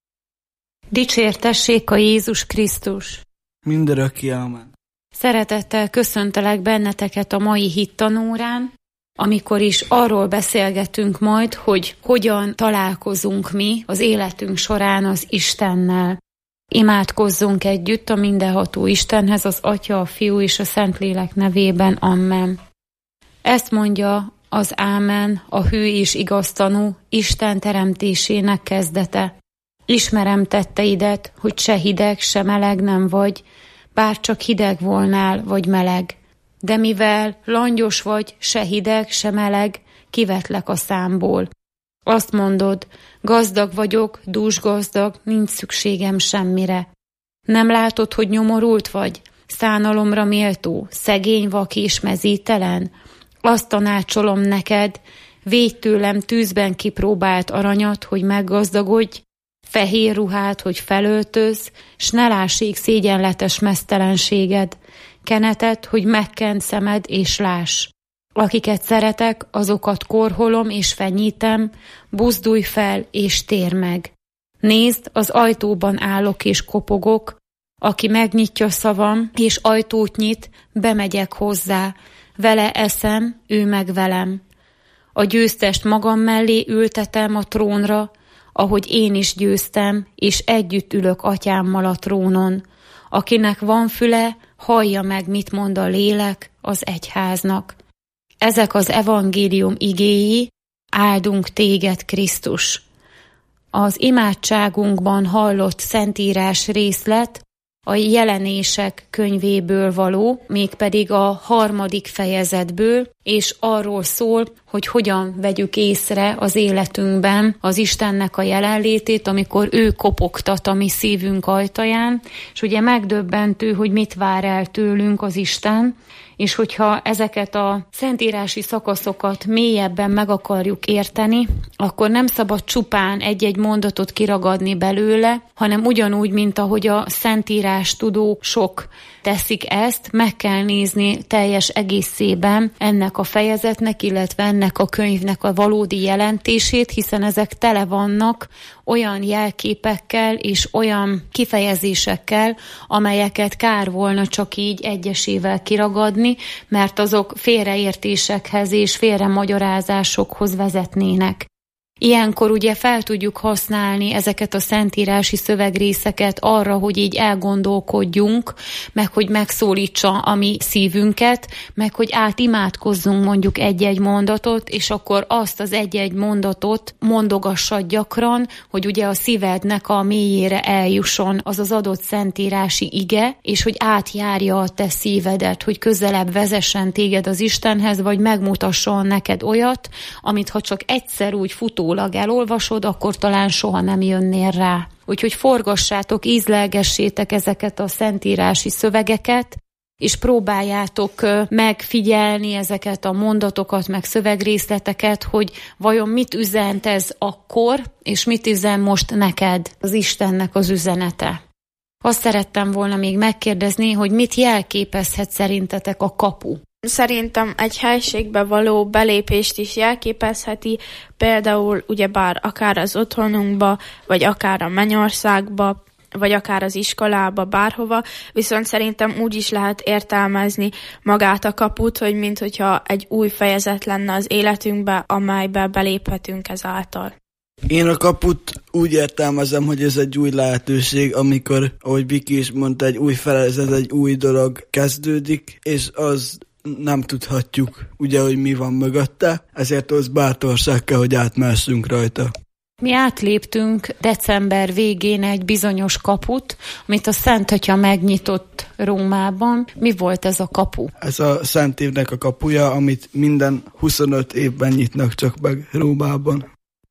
Dicsértessék a Jézus Krisztus! Mindörökké amen. Szeretettel köszöntelek benneteket a mai hittanórán, amikor is arról beszélgetünk majd, hogy hogyan találkozunk mi az életünk során az Istennel. Imádkozzunk együtt a mindenható Istenhez, az Atya, a Fiú és a Szentlélek nevében. Amen. Ezt mondja az Ámen, a hű és igaztanú Isten teremtésének kezdete. Ismerem tetteidet, hogy se hideg, se meleg nem vagy, bár csak hideg volnál, vagy meleg. De mivel langyos vagy, se hideg, se meleg, kivetlek a számból. Azt mondod, gazdag vagyok, dúsgazdag, nincs szükségem semmire. Nem látod, hogy nyomorult vagy, szánalomra méltó, szegény, vaki és mezítelen? Azt tanácsolom neked, védj tőlem tűzben kipróbált aranyat, hogy meggazdagodj, fehér ruhát, hogy felöltöz, s ne lássék szégyenletes meztelenséged, kenetet, hogy megkent szemed és láss. Akiket szeretek, azokat korholom és fenyítem, buzdulj fel és térj meg. Nézd, az ajtóban állok és kopogok, aki megnyitja szavam és ajtót nyit, bemegyek hozzá, vele eszem, ő meg velem. A győztest magam mellé ültetem a trónra, ahogy én is győztem, és együtt ülök atyámmal a trónon. Akinek van füle, hallja meg, mit mond a lélek az egyháznak. Ezek az evangélium igéi, áldunk téged, Krisztus. Az imádságunkban hallott szentírás részlet a Jelenések könyvéből való, mégpedig a harmadik fejezetből, és arról szól, hogy hogyan vegyük észre az életünkben az Istennek a jelenlétét, amikor ő kopogtat a mi szívünk ajtaján, és ugye megdöbbentő, hogy mit vár el tőlünk az Isten, és hogyha ezeket a szentírási szakaszokat mélyebben meg akarjuk érteni, akkor nem szabad csupán egy-egy mondatot kiragadni belőle, hanem ugyanúgy, mint ahogy a szentírás tudó sok teszik ezt, meg kell nézni teljes egészében ennek a fejezetnek, illetve ennek a könyvnek a valódi jelentését, hiszen ezek tele vannak olyan jelképekkel és olyan kifejezésekkel, amelyeket kár volna csak így egyesével kiragadni, mert azok félreértésekhez és félremagyarázásokhoz vezetnének. Ilyenkor ugye fel tudjuk használni ezeket a szentírási szövegrészeket arra, hogy így elgondolkodjunk, meg hogy megszólítsa a mi szívünket, meg hogy átimádkozzunk mondjuk egy-egy mondatot, és akkor azt az egy-egy mondatot mondogassad gyakran, hogy ugye a szívednek a mélyére eljusson az az adott szentírási ige, és hogy átjárja a te szívedet, hogy közelebb vezessen téged az Istenhez, vagy megmutasson neked olyat, amit ha csak egyszer úgy futó elolvasod, akkor talán soha nem jönnél rá. Úgyhogy forgassátok, ízlelgessétek ezeket a szentírási szövegeket, és próbáljátok megfigyelni ezeket a mondatokat, meg szövegrészleteket, hogy vajon mit üzent ez akkor, és mit üzen most neked az Istennek az üzenete. Azt szerettem volna még megkérdezni, hogy mit jelképezhet szerintetek a kapu? Szerintem egy helységbe való belépést is jelképezheti, például ugyebár akár az otthonunkba, vagy akár a mennyországba, vagy akár az iskolába, bárhova, viszont szerintem úgy is lehet értelmezni magát a kaput, hogy minthogyha egy új fejezet lenne az életünkbe, amelybe beléphetünk ezáltal. Én a kaput úgy értelmezem, hogy ez egy új lehetőség, amikor, ahogy Viki is mondta, egy új fejezet, egy új dolog kezdődik, és az nem tudhatjuk, ugye, hogy mi van mögötte, ezért az bátorság kell, hogy átmássunk rajta. Mi átléptünk december végén egy bizonyos kaput, amit a Szent Atya megnyitott Rómában. Mi volt ez a kapu? Ez a Szent Évnek a kapuja, amit minden huszonöt évben nyitnak csak meg Rómában.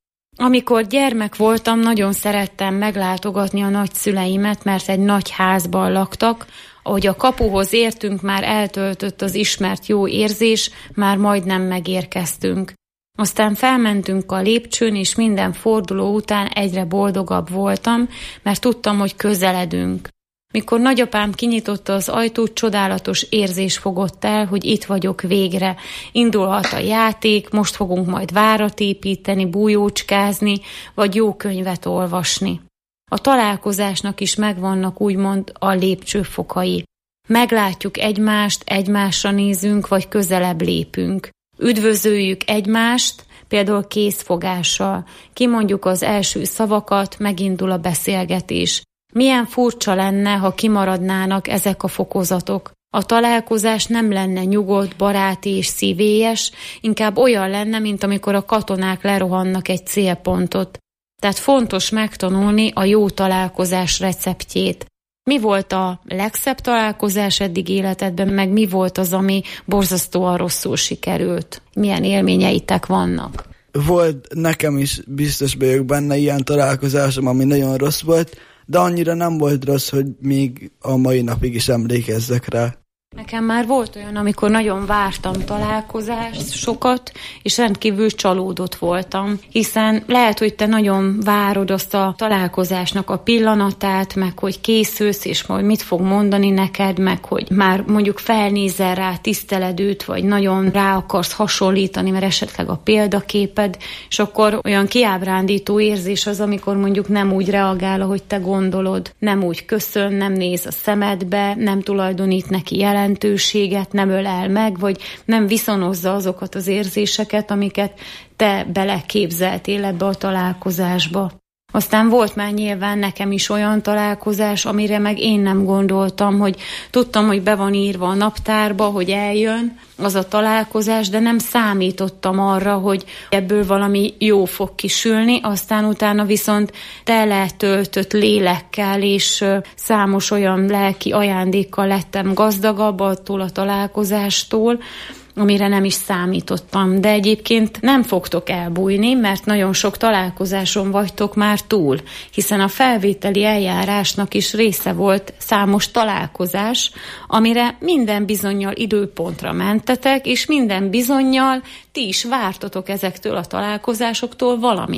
Amikor gyermek voltam, nagyon szerettem meglátogatni a nagyszüleimet, mert egy nagy házban laktak. Ahogy a kapuhoz értünk, már eltöltött az ismert jó érzés, már majdnem megérkeztünk. Aztán felmentünk a lépcsőn, és minden forduló után egyre boldogabb voltam, mert tudtam, hogy közeledünk. Mikor nagyapám kinyitotta az ajtót, csodálatos érzés fogott el, hogy itt vagyok végre. Indulhat a játék, most fogunk majd várat építeni, bújócskázni, vagy jó könyvet olvasni. A találkozásnak is megvannak úgymond a lépcsőfokai. Meglátjuk egymást, egymásra nézünk, vagy közelebb lépünk. Üdvözöljük egymást, például készfogással. Kimondjuk az első szavakat, megindul a beszélgetés. Milyen furcsa lenne, ha kimaradnának ezek a fokozatok. A találkozás nem lenne nyugodt, baráti és szívélyes, inkább olyan lenne, mint amikor a katonák lerohannak egy célpontot. Tehát fontos megtanulni a jó találkozás receptjét. Mi volt a legszebb találkozás eddig életedben, meg mi volt az, ami borzasztóan rosszul sikerült? Milyen élményeitek vannak? Volt nekem is, biztos vagyok benne ilyen találkozásom, ami nagyon rossz volt, de annyira nem volt rossz, hogy még a mai napig is emlékezzek rá. Nekem már volt olyan, amikor nagyon vártam találkozást sokat, és rendkívül csalódott voltam, hiszen lehet, hogy te nagyon várod azt a találkozásnak a pillanatát, meg hogy készülsz, és majd mit fog mondani neked, meg hogy már mondjuk felnézel rá, tiszteled őt, vagy nagyon rá akarsz hasonlítani, mert esetleg a példaképed, és akkor olyan kiábrándító érzés az, amikor mondjuk nem úgy reagál, ahogy te gondolod, nem úgy köszön, nem néz a szemedbe, nem tulajdonít neki jelentőséget, jelentőséget, nem ölel meg, vagy nem viszonozza azokat az érzéseket, amiket te beleképzeltél ebbe a találkozásba. Aztán volt már nyilván nekem is olyan találkozás, amire meg én nem gondoltam, hogy tudtam, hogy be van írva a naptárba, hogy eljön az a találkozás, de nem számítottam arra, hogy ebből valami jó fog kisülni, aztán utána viszont teletöltött lélekkel és számos olyan lelki ajándékkal lettem gazdagabb attól a találkozástól, amire nem is számítottam. De egyébként nem fogtok elbújni, mert nagyon sok találkozáson vagytok már túl, hiszen a felvételi eljárásnak is része volt számos találkozás, amire minden bizonnyal időpontra mentetek, és minden bizonnyal ti is vártatok ezektől a találkozásoktól valamit.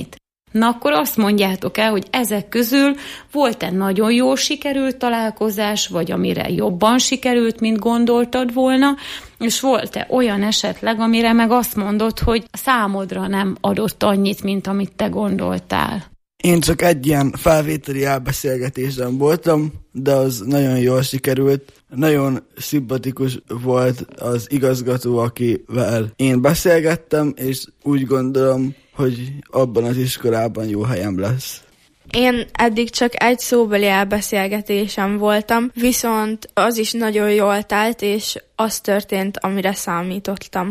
Na akkor azt mondjátok el, hogy ezek közül volt-e nagyon jól sikerült találkozás, vagy amire jobban sikerült, mint gondoltad volna, és volt-e olyan esetleg, amire meg azt mondod, hogy számodra nem adott annyit, mint amit te gondoltál? Én csak egy ilyen felvételi elbeszélgetésen voltam, de az nagyon jól sikerült. Nagyon szimpatikus volt az igazgató, akivel én beszélgettem, és úgy gondolom, hogy abban az iskolában jó helyem lesz. Én eddig csak egy szóbeli elbeszélgetésem voltam, viszont az is nagyon jól telt, és az történt, amire számítottam.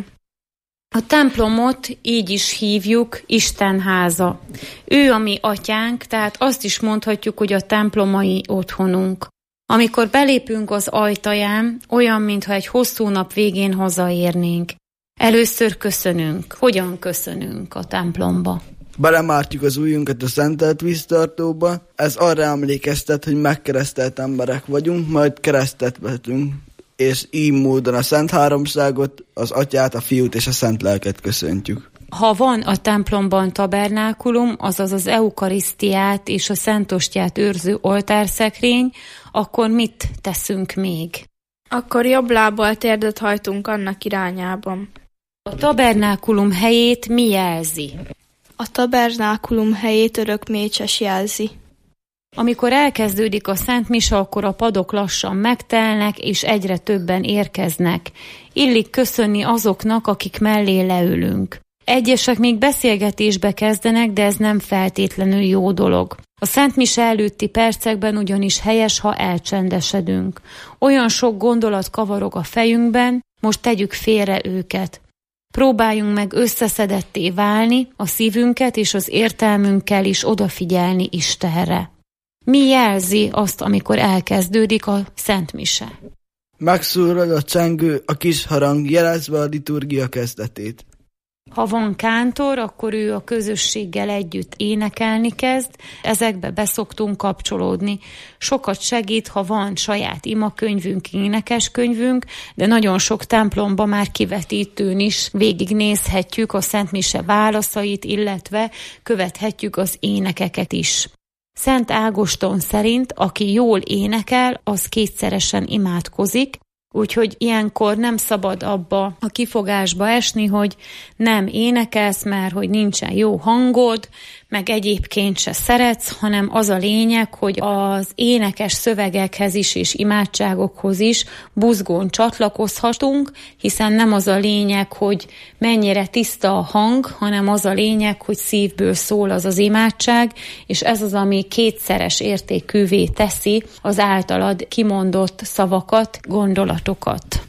A templomot így is hívjuk Isten háza. Ő a mi atyánk, tehát azt is mondhatjuk, hogy a templomai otthonunk. Amikor belépünk az ajtaján, olyan, mintha egy hosszú nap végén hazaérnénk. Először köszönünk. Hogyan köszönünk a templomba? Belemártjuk az ujjunkat a szentelt víztartóba. Ez arra emlékeztet, hogy megkeresztelt emberek vagyunk, majd keresztet vetünk. És így módon a Szent Háromságot, az Atyát, a Fiút és a Szent Lelket köszöntjük. Ha van a templomban tabernákulum, azaz az eukarisztiát és a szentostyát őrző oltárszekrény, akkor mit teszünk még? Akkor jobb lábbal térdet hajtunk annak irányában. A tabernákulum helyét mi jelzi? A tabernákulum helyét örök mécses jelzi. Amikor elkezdődik a Szent Mise, akkor a padok lassan megtelnek, és egyre többen érkeznek. Illik köszönni azoknak, akik mellé leülünk. Egyesek még beszélgetésbe kezdenek, de ez nem feltétlenül jó dolog. A Szent Mise előtti percekben ugyanis helyes, ha elcsendesedünk. Olyan sok gondolat kavarog a fejünkben, most tegyük félre őket. Próbáljunk meg összeszedetté válni, a szívünket és az értelmünkkel is odafigyelni Istenre. Mi jelzi azt, amikor elkezdődik a Szent Mise? Megszólal a csengő, a kis harang, jelezve a liturgia kezdetét. Ha van kántor, akkor ő a közösséggel együtt énekelni kezd, ezekbe beszoktunk kapcsolódni. Sokat segít, ha van saját imakönyvünk, énekeskönyvünk, de nagyon sok templomban már kivetítőn is végignézhetjük a Szent Mise válaszait, illetve követhetjük az énekeket is. Szent Ágoston szerint, aki jól énekel, az kétszeresen imádkozik, úgyhogy ilyenkor nem szabad abba a kifogásba esni, hogy nem énekelsz, mert hogy nincsen jó hangod, meg egyébként se szeretsz, hanem az a lényeg, hogy az énekes szövegekhez is és imádságokhoz is buzgón csatlakozhatunk, hiszen nem az a lényeg, hogy mennyire tiszta a hang, hanem az a lényeg, hogy szívből szól az az imádság, és ez az, ami kétszeres értékűvé teszi az általad kimondott szavakat, gondolatokat.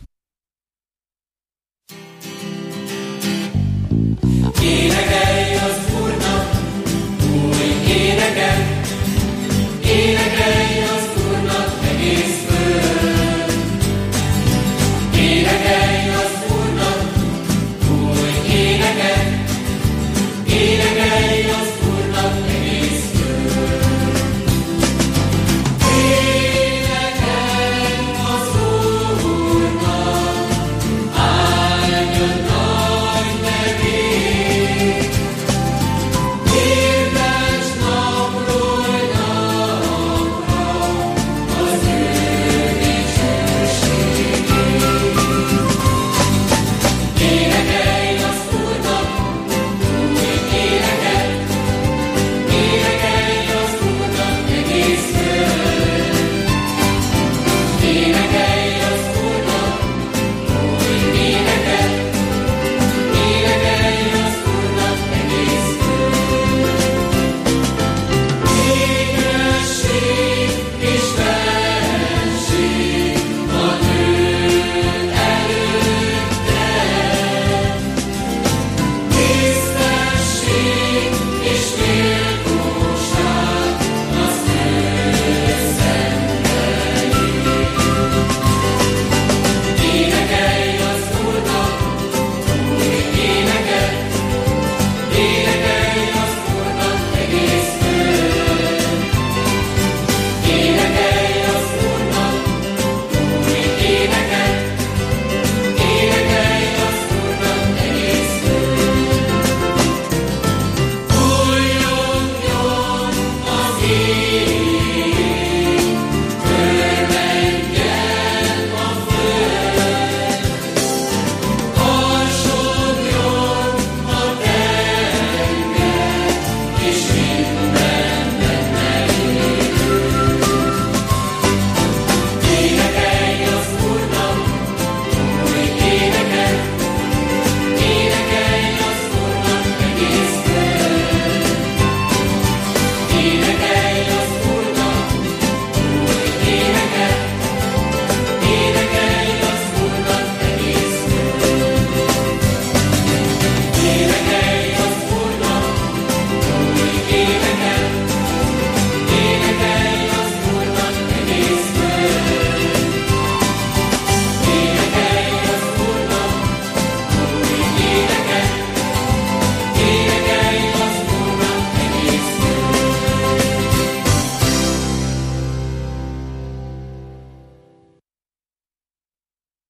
Énekelj az Úrnak, új énekel, énekelj az Úrnak egész föld. Énekelj az Úrnak, új énekel, énekelj az Úrnak egész föld. Énekelj az Úrnak, áldjon nagy nevét.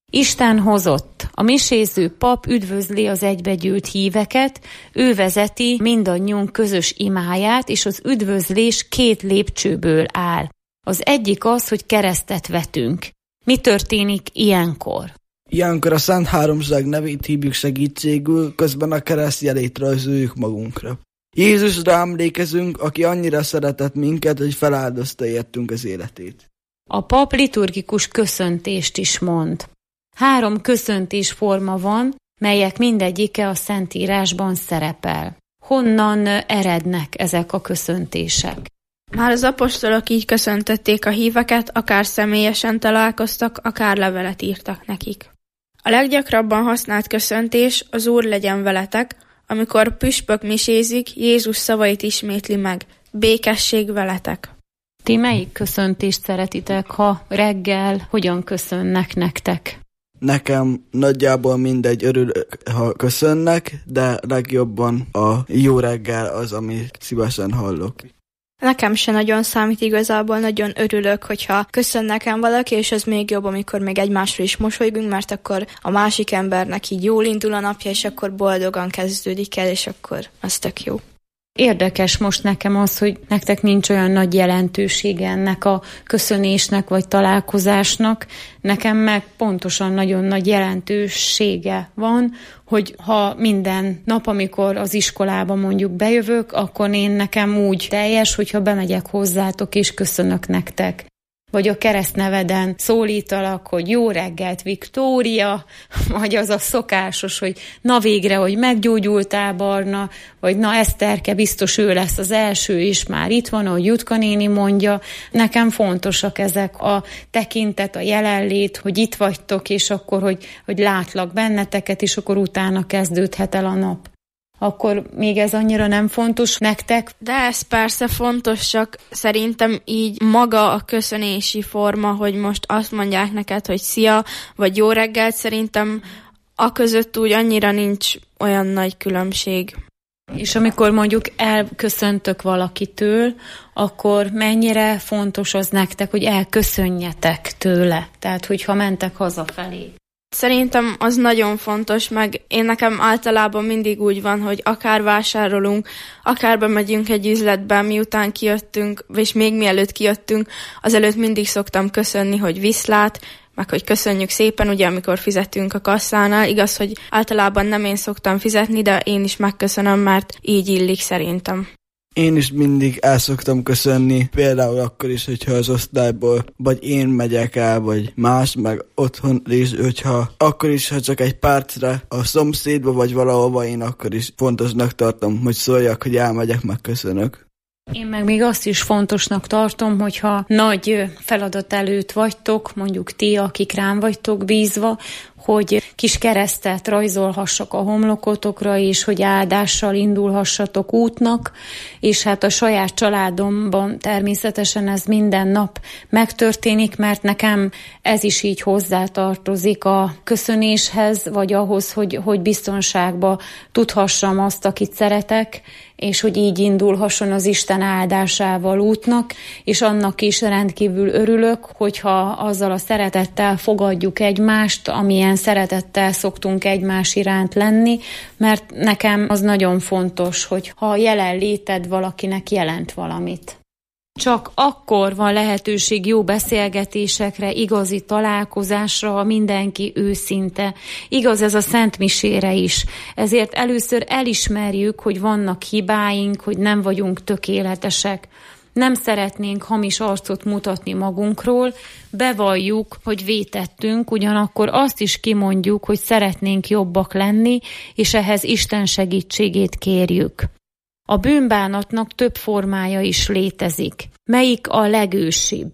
Isten hozott. A miséző pap üdvözli az egybegyűlt híveket, ő vezeti mindannyiunk közös imáját, és az üdvözlés két lépcsőből áll. Az egyik az, hogy keresztet vetünk. Mi történik ilyenkor? Ilyenkor a Szent Háromság nevét hívjuk segítségül, közben a kereszt jelét rajzoljuk magunkra. Jézusra emlékezünk, aki annyira szeretett minket, hogy feláldozta értünk az életét. A pap liturgikus köszöntést is mond. Három köszöntésforma van, melyek mindegyike a Szentírásban szerepel. Honnan erednek ezek a köszöntések? Már az apostolok így köszöntötték a híveket, akár személyesen találkoztak, akár levelet írtak nekik. A leggyakrabban használt köszöntés az Úr legyen veletek, amikor püspök misézik, Jézus szavait ismétli meg. Békesség veletek. Ti melyik köszöntést szeretitek, ha reggel hogyan köszönnek nektek? Nekem nagyjából mindegy, örülök, ha köszönnek, de legjobban a jó reggel az, amit szívesen hallok. Nekem se nagyon számít igazából, nagyon örülök, hogyha köszön nekem valaki, és ez még jobb, amikor még egymásra is mosolygunk, mert akkor a másik embernek így jól indul a napja, és akkor boldogan kezdődik el, és akkor az tök jó. Érdekes most nekem az, hogy nektek nincs olyan nagy jelentősége ennek a köszönésnek vagy találkozásnak. Nekem meg pontosan nagyon nagy jelentősége van, hogy ha minden nap, amikor az iskolába mondjuk bejövök, akkor én nekem úgy teljes, hogyha bemegyek hozzátok és köszönök nektek. Vagy a keresztneveden szólítalak, hogy jó reggelt, Viktória, vagy az a szokásos, hogy na végre, hogy meggyógyultál, Barna, vagy na Eszterke, biztos ő lesz az első, és már itt van, ahogy Jutka néni mondja. Nekem fontosak ezek a tekintet, a jelenlét, hogy itt vagytok, és akkor, hogy, hogy látlak benneteket, és akkor utána kezdődhet el a nap. Akkor még ez annyira nem fontos nektek? De ez persze fontos, csak szerintem így maga a köszönési forma, hogy most azt mondják neked, hogy szia, vagy jó reggelt, szerintem a között úgy annyira nincs olyan nagy különbség. És amikor mondjuk elköszöntök valakitől, akkor mennyire fontos az nektek, hogy elköszönjetek tőle? Tehát, hogyha mentek hazafelé. Szerintem az nagyon fontos, meg én nekem általában mindig úgy van, hogy akár vásárolunk, akár bemegyünk egy üzletbe, miután kijöttünk, és még mielőtt kijöttünk, azelőtt mindig szoktam köszönni, hogy viszlát, meg hogy köszönjük szépen, ugye amikor fizetünk a kasszánál. Igaz, hogy általában nem én szoktam fizetni, de én is megköszönöm, mert így illik szerintem. Én is mindig el szoktam köszönni, például akkor is, hogyha az osztályból vagy én megyek el, vagy más, meg otthon is, hogyha akkor is, ha csak egy percre a szomszédba vagy valahova, én akkor is fontosnak tartom, hogy szóljak, hogy elmegyek, meg köszönök. Én meg még azt is fontosnak tartom, hogyha nagy feladat előtt vagytok, mondjuk ti, akik rám vagytok bízva, hogy kis keresztet rajzolhassak a homlokotokra, és hogy áldással indulhassatok útnak, és hát a saját családomban természetesen ez minden nap megtörténik, mert nekem ez is így hozzátartozik a köszönéshez, vagy ahhoz, hogy, hogy biztonságba tudhassam azt, akit szeretek, és hogy így indulhasson az Isten áldásával útnak, és annak is rendkívül örülök, hogyha azzal a szeretettel fogadjuk egymást, amilyen szeretettel szoktunk egymás iránt lenni, mert nekem az nagyon fontos, hogy ha a jelenléted valakinek jelent valamit. Csak akkor van lehetőség jó beszélgetésekre, igazi találkozásra, ha mindenki őszinte. Igaz ez a szentmisére is. Ezért először elismerjük, hogy vannak hibáink, hogy nem vagyunk tökéletesek. Nem szeretnénk hamis arcot mutatni magunkról, bevalljuk, hogy vétettünk, ugyanakkor azt is kimondjuk, hogy szeretnénk jobbak lenni, és ehhez Isten segítségét kérjük. A bűnbánatnak több formája is létezik. Melyik a legősibb?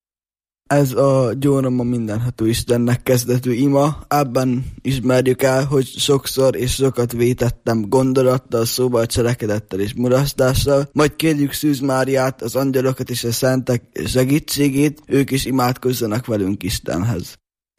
Ez a gyónom a mindenható Istennek kezdetű ima. Ebben ismerjük el, hogy sokszor és sokat vétettem gondolattal, szóval, cselekedettel és mulasztással. Majd kérjük Szűz Máriát, az angyalokat és a szentek segítségét, ők is imádkozzanak velünk Istenhez.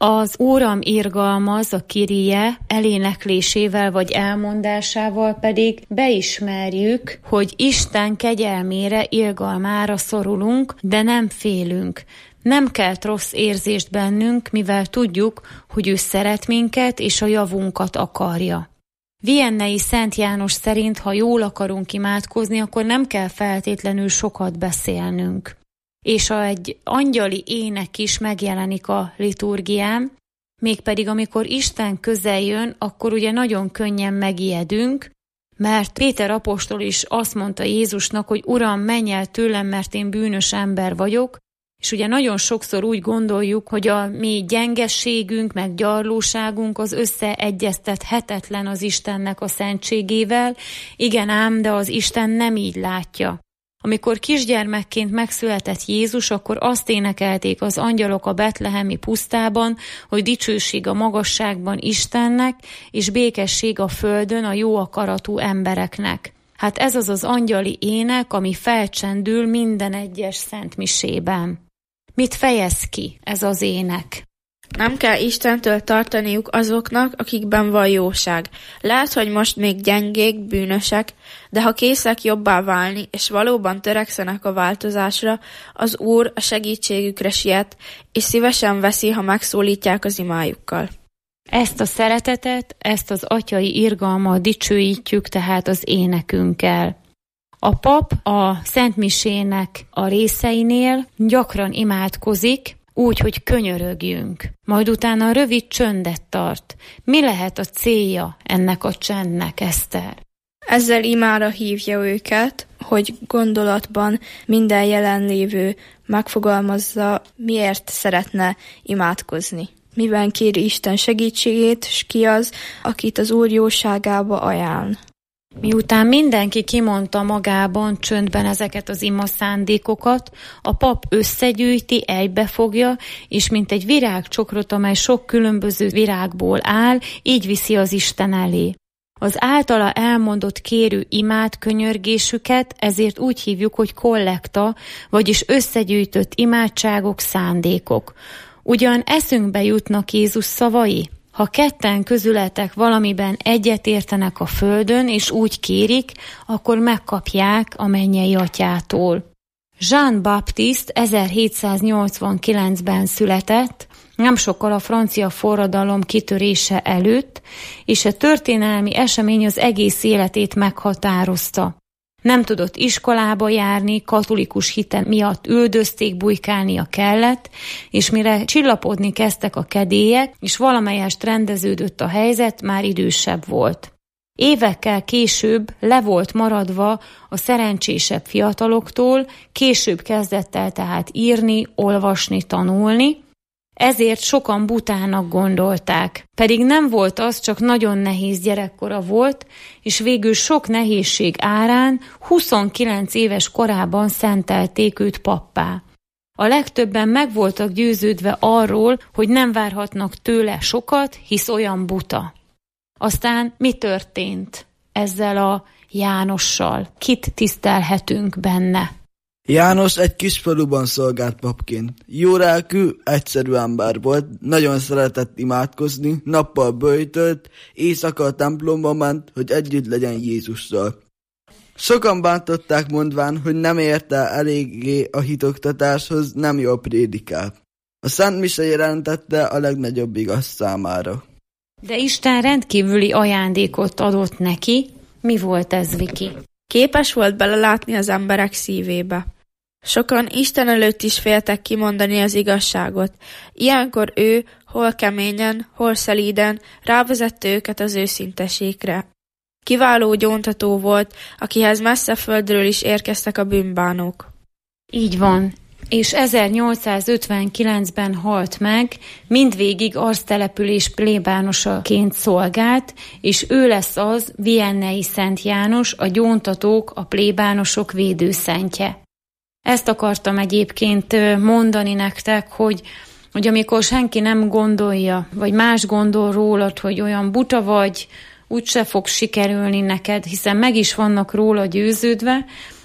Az Óram irgalmaz, a Kyrie eléneklésével vagy elmondásával pedig beismerjük, hogy Isten kegyelmére, irgalmára szorulunk, de nem félünk. Nem kelt rossz érzést bennünk, mivel tudjuk, hogy ő szeret minket és a javunkat akarja. Viennei Szent János szerint, ha jól akarunk imádkozni, akkor nem kell feltétlenül sokat beszélnünk. És ha egy angyali ének is megjelenik a liturgián, mégpedig amikor Isten közel jön, akkor ugye nagyon könnyen megijedünk, mert Péter apostol is azt mondta Jézusnak, hogy Uram, menj el tőlem, mert én bűnös ember vagyok, és ugye nagyon sokszor úgy gondoljuk, hogy a mi gyengességünk, meg gyarlóságunk az összeegyeztethetetlen az Istennek a szentségével. Igen ám, de az Isten nem így látja. Amikor kisgyermekként megszületett Jézus, akkor azt énekelték az angyalok a betlehemi pusztában, hogy dicsőség a magasságban Istennek, és békesség a földön a jó akaratú embereknek. Hát ez az az angyali ének, ami felcsendül minden egyes szentmisében. Mit fejez ki ez az ének? Nem kell Istentől tartaniuk azoknak, akikben van jóság. Lehet, hogy most még gyengék, bűnösek, de ha készek jobbá válni, és valóban törekszenek a változásra, az Úr a segítségükre siet, és szívesen veszi, ha megszólítják az imájukkal. Ezt a szeretetet, ezt az atyai irgalmat dicsőítjük tehát az énekünkkel. A pap a szentmisének a részeinél gyakran imádkozik, úgy, hogy könyörögjünk. Majd utána rövid csöndet tart. Mi lehet a célja ennek a csendnek, Eszter? Ezzel imára hívja őket, hogy gondolatban minden jelenlévő megfogalmazza, miért szeretne imádkozni. Miben kéri Isten segítségét, s ki az, akit az Úr jóságába ajánl. Miután mindenki kimondta magában csöndben ezeket az ima szándékokat, a pap összegyűjti, egybefogja, és mint egy virágcsokrot, amely sok különböző virágból áll, így viszi az Isten elé. Az általa elmondott kérő imát, könyörgésüket ezért úgy hívjuk, hogy kollekta, vagyis összegyűjtött imádságok, szándékok. Ugyan eszünkbe jutnak Jézus szavai? Ha ketten közületek valamiben egyetértenek a földön, és úgy kérik, akkor megkapják a mennyei atyától. Jean Baptiste ezerhétszáznyolcvankilencben született, nem sokkal a francia forradalom kitörése előtt, és a történelmi esemény az egész életét meghatározta. Nem tudott iskolába járni, katolikus hite miatt üldözték, bujkálnia kellett, és mire csillapodni kezdtek a kedélyek, és valamelyest rendeződött a helyzet, már idősebb volt. Évekkel később le volt maradva a szerencsésebb fiataloktól, később kezdett el tehát írni, olvasni, tanulni, ezért sokan butának gondolták. Pedig nem volt az, csak nagyon nehéz gyerekkora volt, és végül sok nehézség árán huszonkilenc éves korában szentelték őt pappá. A legtöbben meg voltak győződve arról, hogy nem várhatnak tőle sokat, hisz olyan buta. Aztán mi történt ezzel a Jánossal? Kit tisztelhetünk benne? János egy kis faluban szolgált papként. Jó lelkű, egyszerű ember volt, nagyon szeretett imádkozni, nappal böjtölt, éjszaka a templomba ment, hogy együtt legyen Jézussal. Sokan bántották, mondván, hogy nem ért el eléggé a hitoktatáshoz, nem jól prédikál. A Szent Mise jelentette a legnagyobb igaz számára. De Isten rendkívüli ajándékot adott neki. Mi volt ez, Viki? Képes volt belelátni az emberek szívébe. Sokan Isten előtt is féltek kimondani az igazságot. Ilyenkor ő, hol keményen, hol szelíden rávezette őket az őszinteségre. Kiváló gyóntató volt, akihez messze földről is érkeztek a bűnbánók. Így van, és ezernyolcszázötvenkilencben halt meg, mindvégig arctelepülés plébánosaként szolgált, és ő lesz az, Viennei Szent János, a gyóntatók, a plébánosok védőszentje. Ezt akartam egyébként mondani nektek, hogy, hogy amikor senki nem gondolja, vagy más gondol rólad, hogy olyan buta vagy, úgyse fog sikerülni neked, hiszen meg is vannak róla győződve,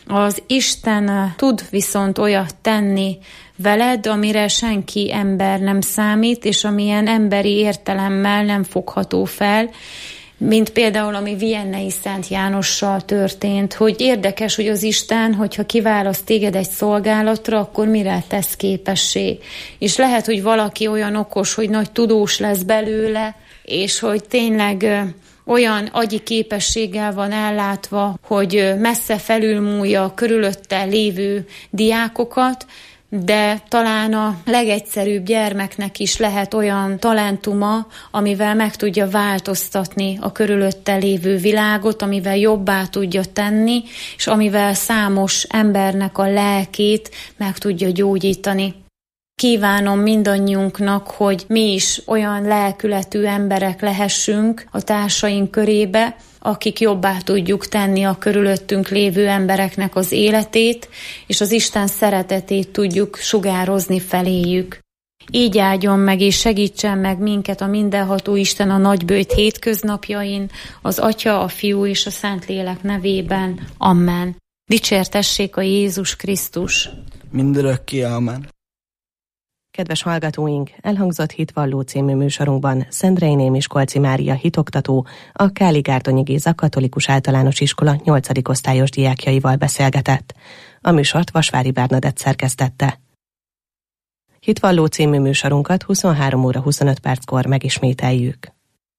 Az Isten tud viszont olyat tenni veled, amire senki ember nem számít, és amilyen emberi értelemmel nem fogható fel, mint például, ami Viennei Szent Jánossal történt, hogy érdekes, hogy az Isten, hogyha kiválaszt téged egy szolgálatra, akkor mire tesz képessé. És lehet, hogy valaki olyan okos, hogy nagy tudós lesz belőle, és hogy tényleg olyan agyi képességgel van ellátva, hogy messze felülmúlja a körülötte lévő diákokat, de talán a legegyszerűbb gyermeknek is lehet olyan talentuma, amivel meg tudja változtatni a körülötte lévő világot, amivel jobbá tudja tenni, és amivel számos embernek a lelkét meg tudja gyógyítani. Kívánom mindannyiunknak, hogy mi is olyan lelkületű emberek lehessünk a társaink körébe, akik jobbá tudjuk tenni a körülöttünk lévő embereknek az életét, és az Isten szeretetét tudjuk sugározni feléjük. Így áldjon meg és segítsen meg minket a mindenható Isten a nagyböjt hétköznapjain, az Atya, a Fiú és a Szentlélek nevében. Amen. Dicsértessék a Jézus Krisztus. Mindörökké, amen. Kedves hallgatóink, elhangzott Hitvalló című műsorunkban Szendrei Némiskolczy Mária hitoktató, a Káli-Gárdonyi Géza Katolikus Általános Iskola nyolcadik osztályos diákjaival beszélgetett. A műsort Vasvári Bernadett szerkesztette. Hitvalló című műsorunkat huszonhárom óra huszonöt perckor megismételjük.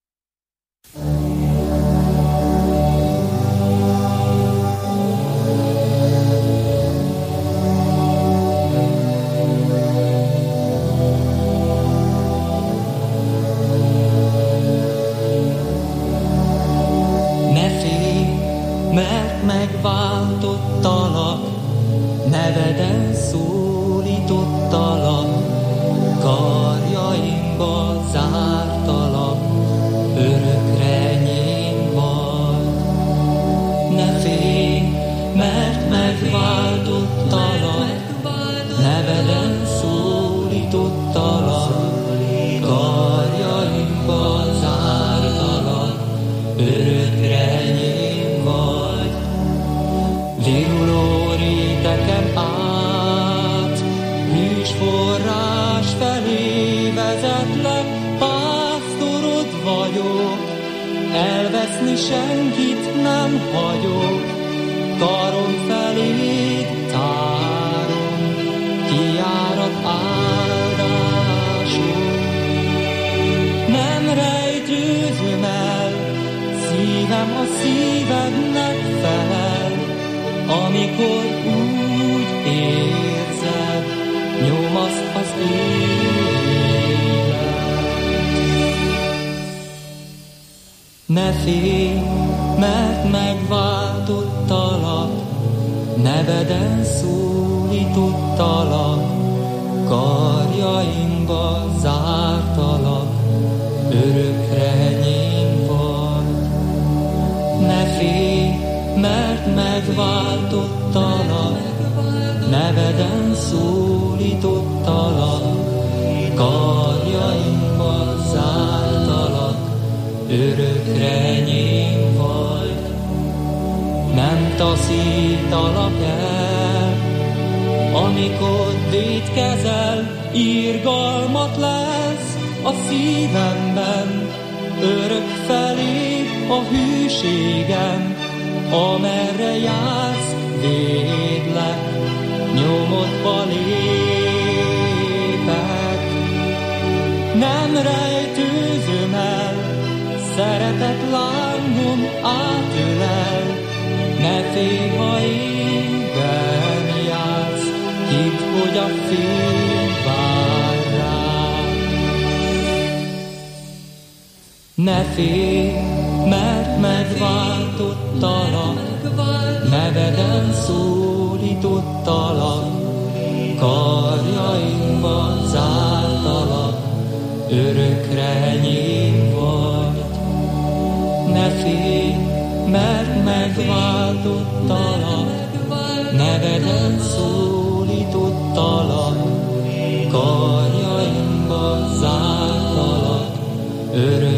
Mert megváltottalak, neveden szólítottalak, karjaimba zártalak, örökre enyém vagy. Ne félj, mert megváltottalak, neveden szólítottalak, karjaimba zártalak, örökre enyém vagy. Viruló réteken át, hűs forrás felé vezetlek, pásztorod vagyok, elveszni senkit nem hagyok, karom felé tárom, kiárat áldások. Nem rejtőzöm el, szívem a szívednek felel, amikor úgy érzed, nyomaszt az élet. Ne félj, mert megváltottalak, neveden szólítottalak, karjaimba zártalak, örökre enyém vagy. Ne félj, mert megváltottalak, neveden szólítottalak, karjaimba zártalak, örökre enyém vagy. Nem taszítalak el, amikor vétkezel, irgalmat lesz a szívemben, örök felé a hűségem, amerre jársz, védlek, nyomodba lépek. Nem rejtőzöm el, szeretet lángom átölel, ne félj, ha égen jársz, hidd, hogy a fény vár rád. Ne félj, mert megváltottalak, neveden szólítottalak, karjaimba zártalak, örökre enyém vagy. Ne félj, mert megváltottalak, neveden szólítottalak, karjaimba zártalak, örökre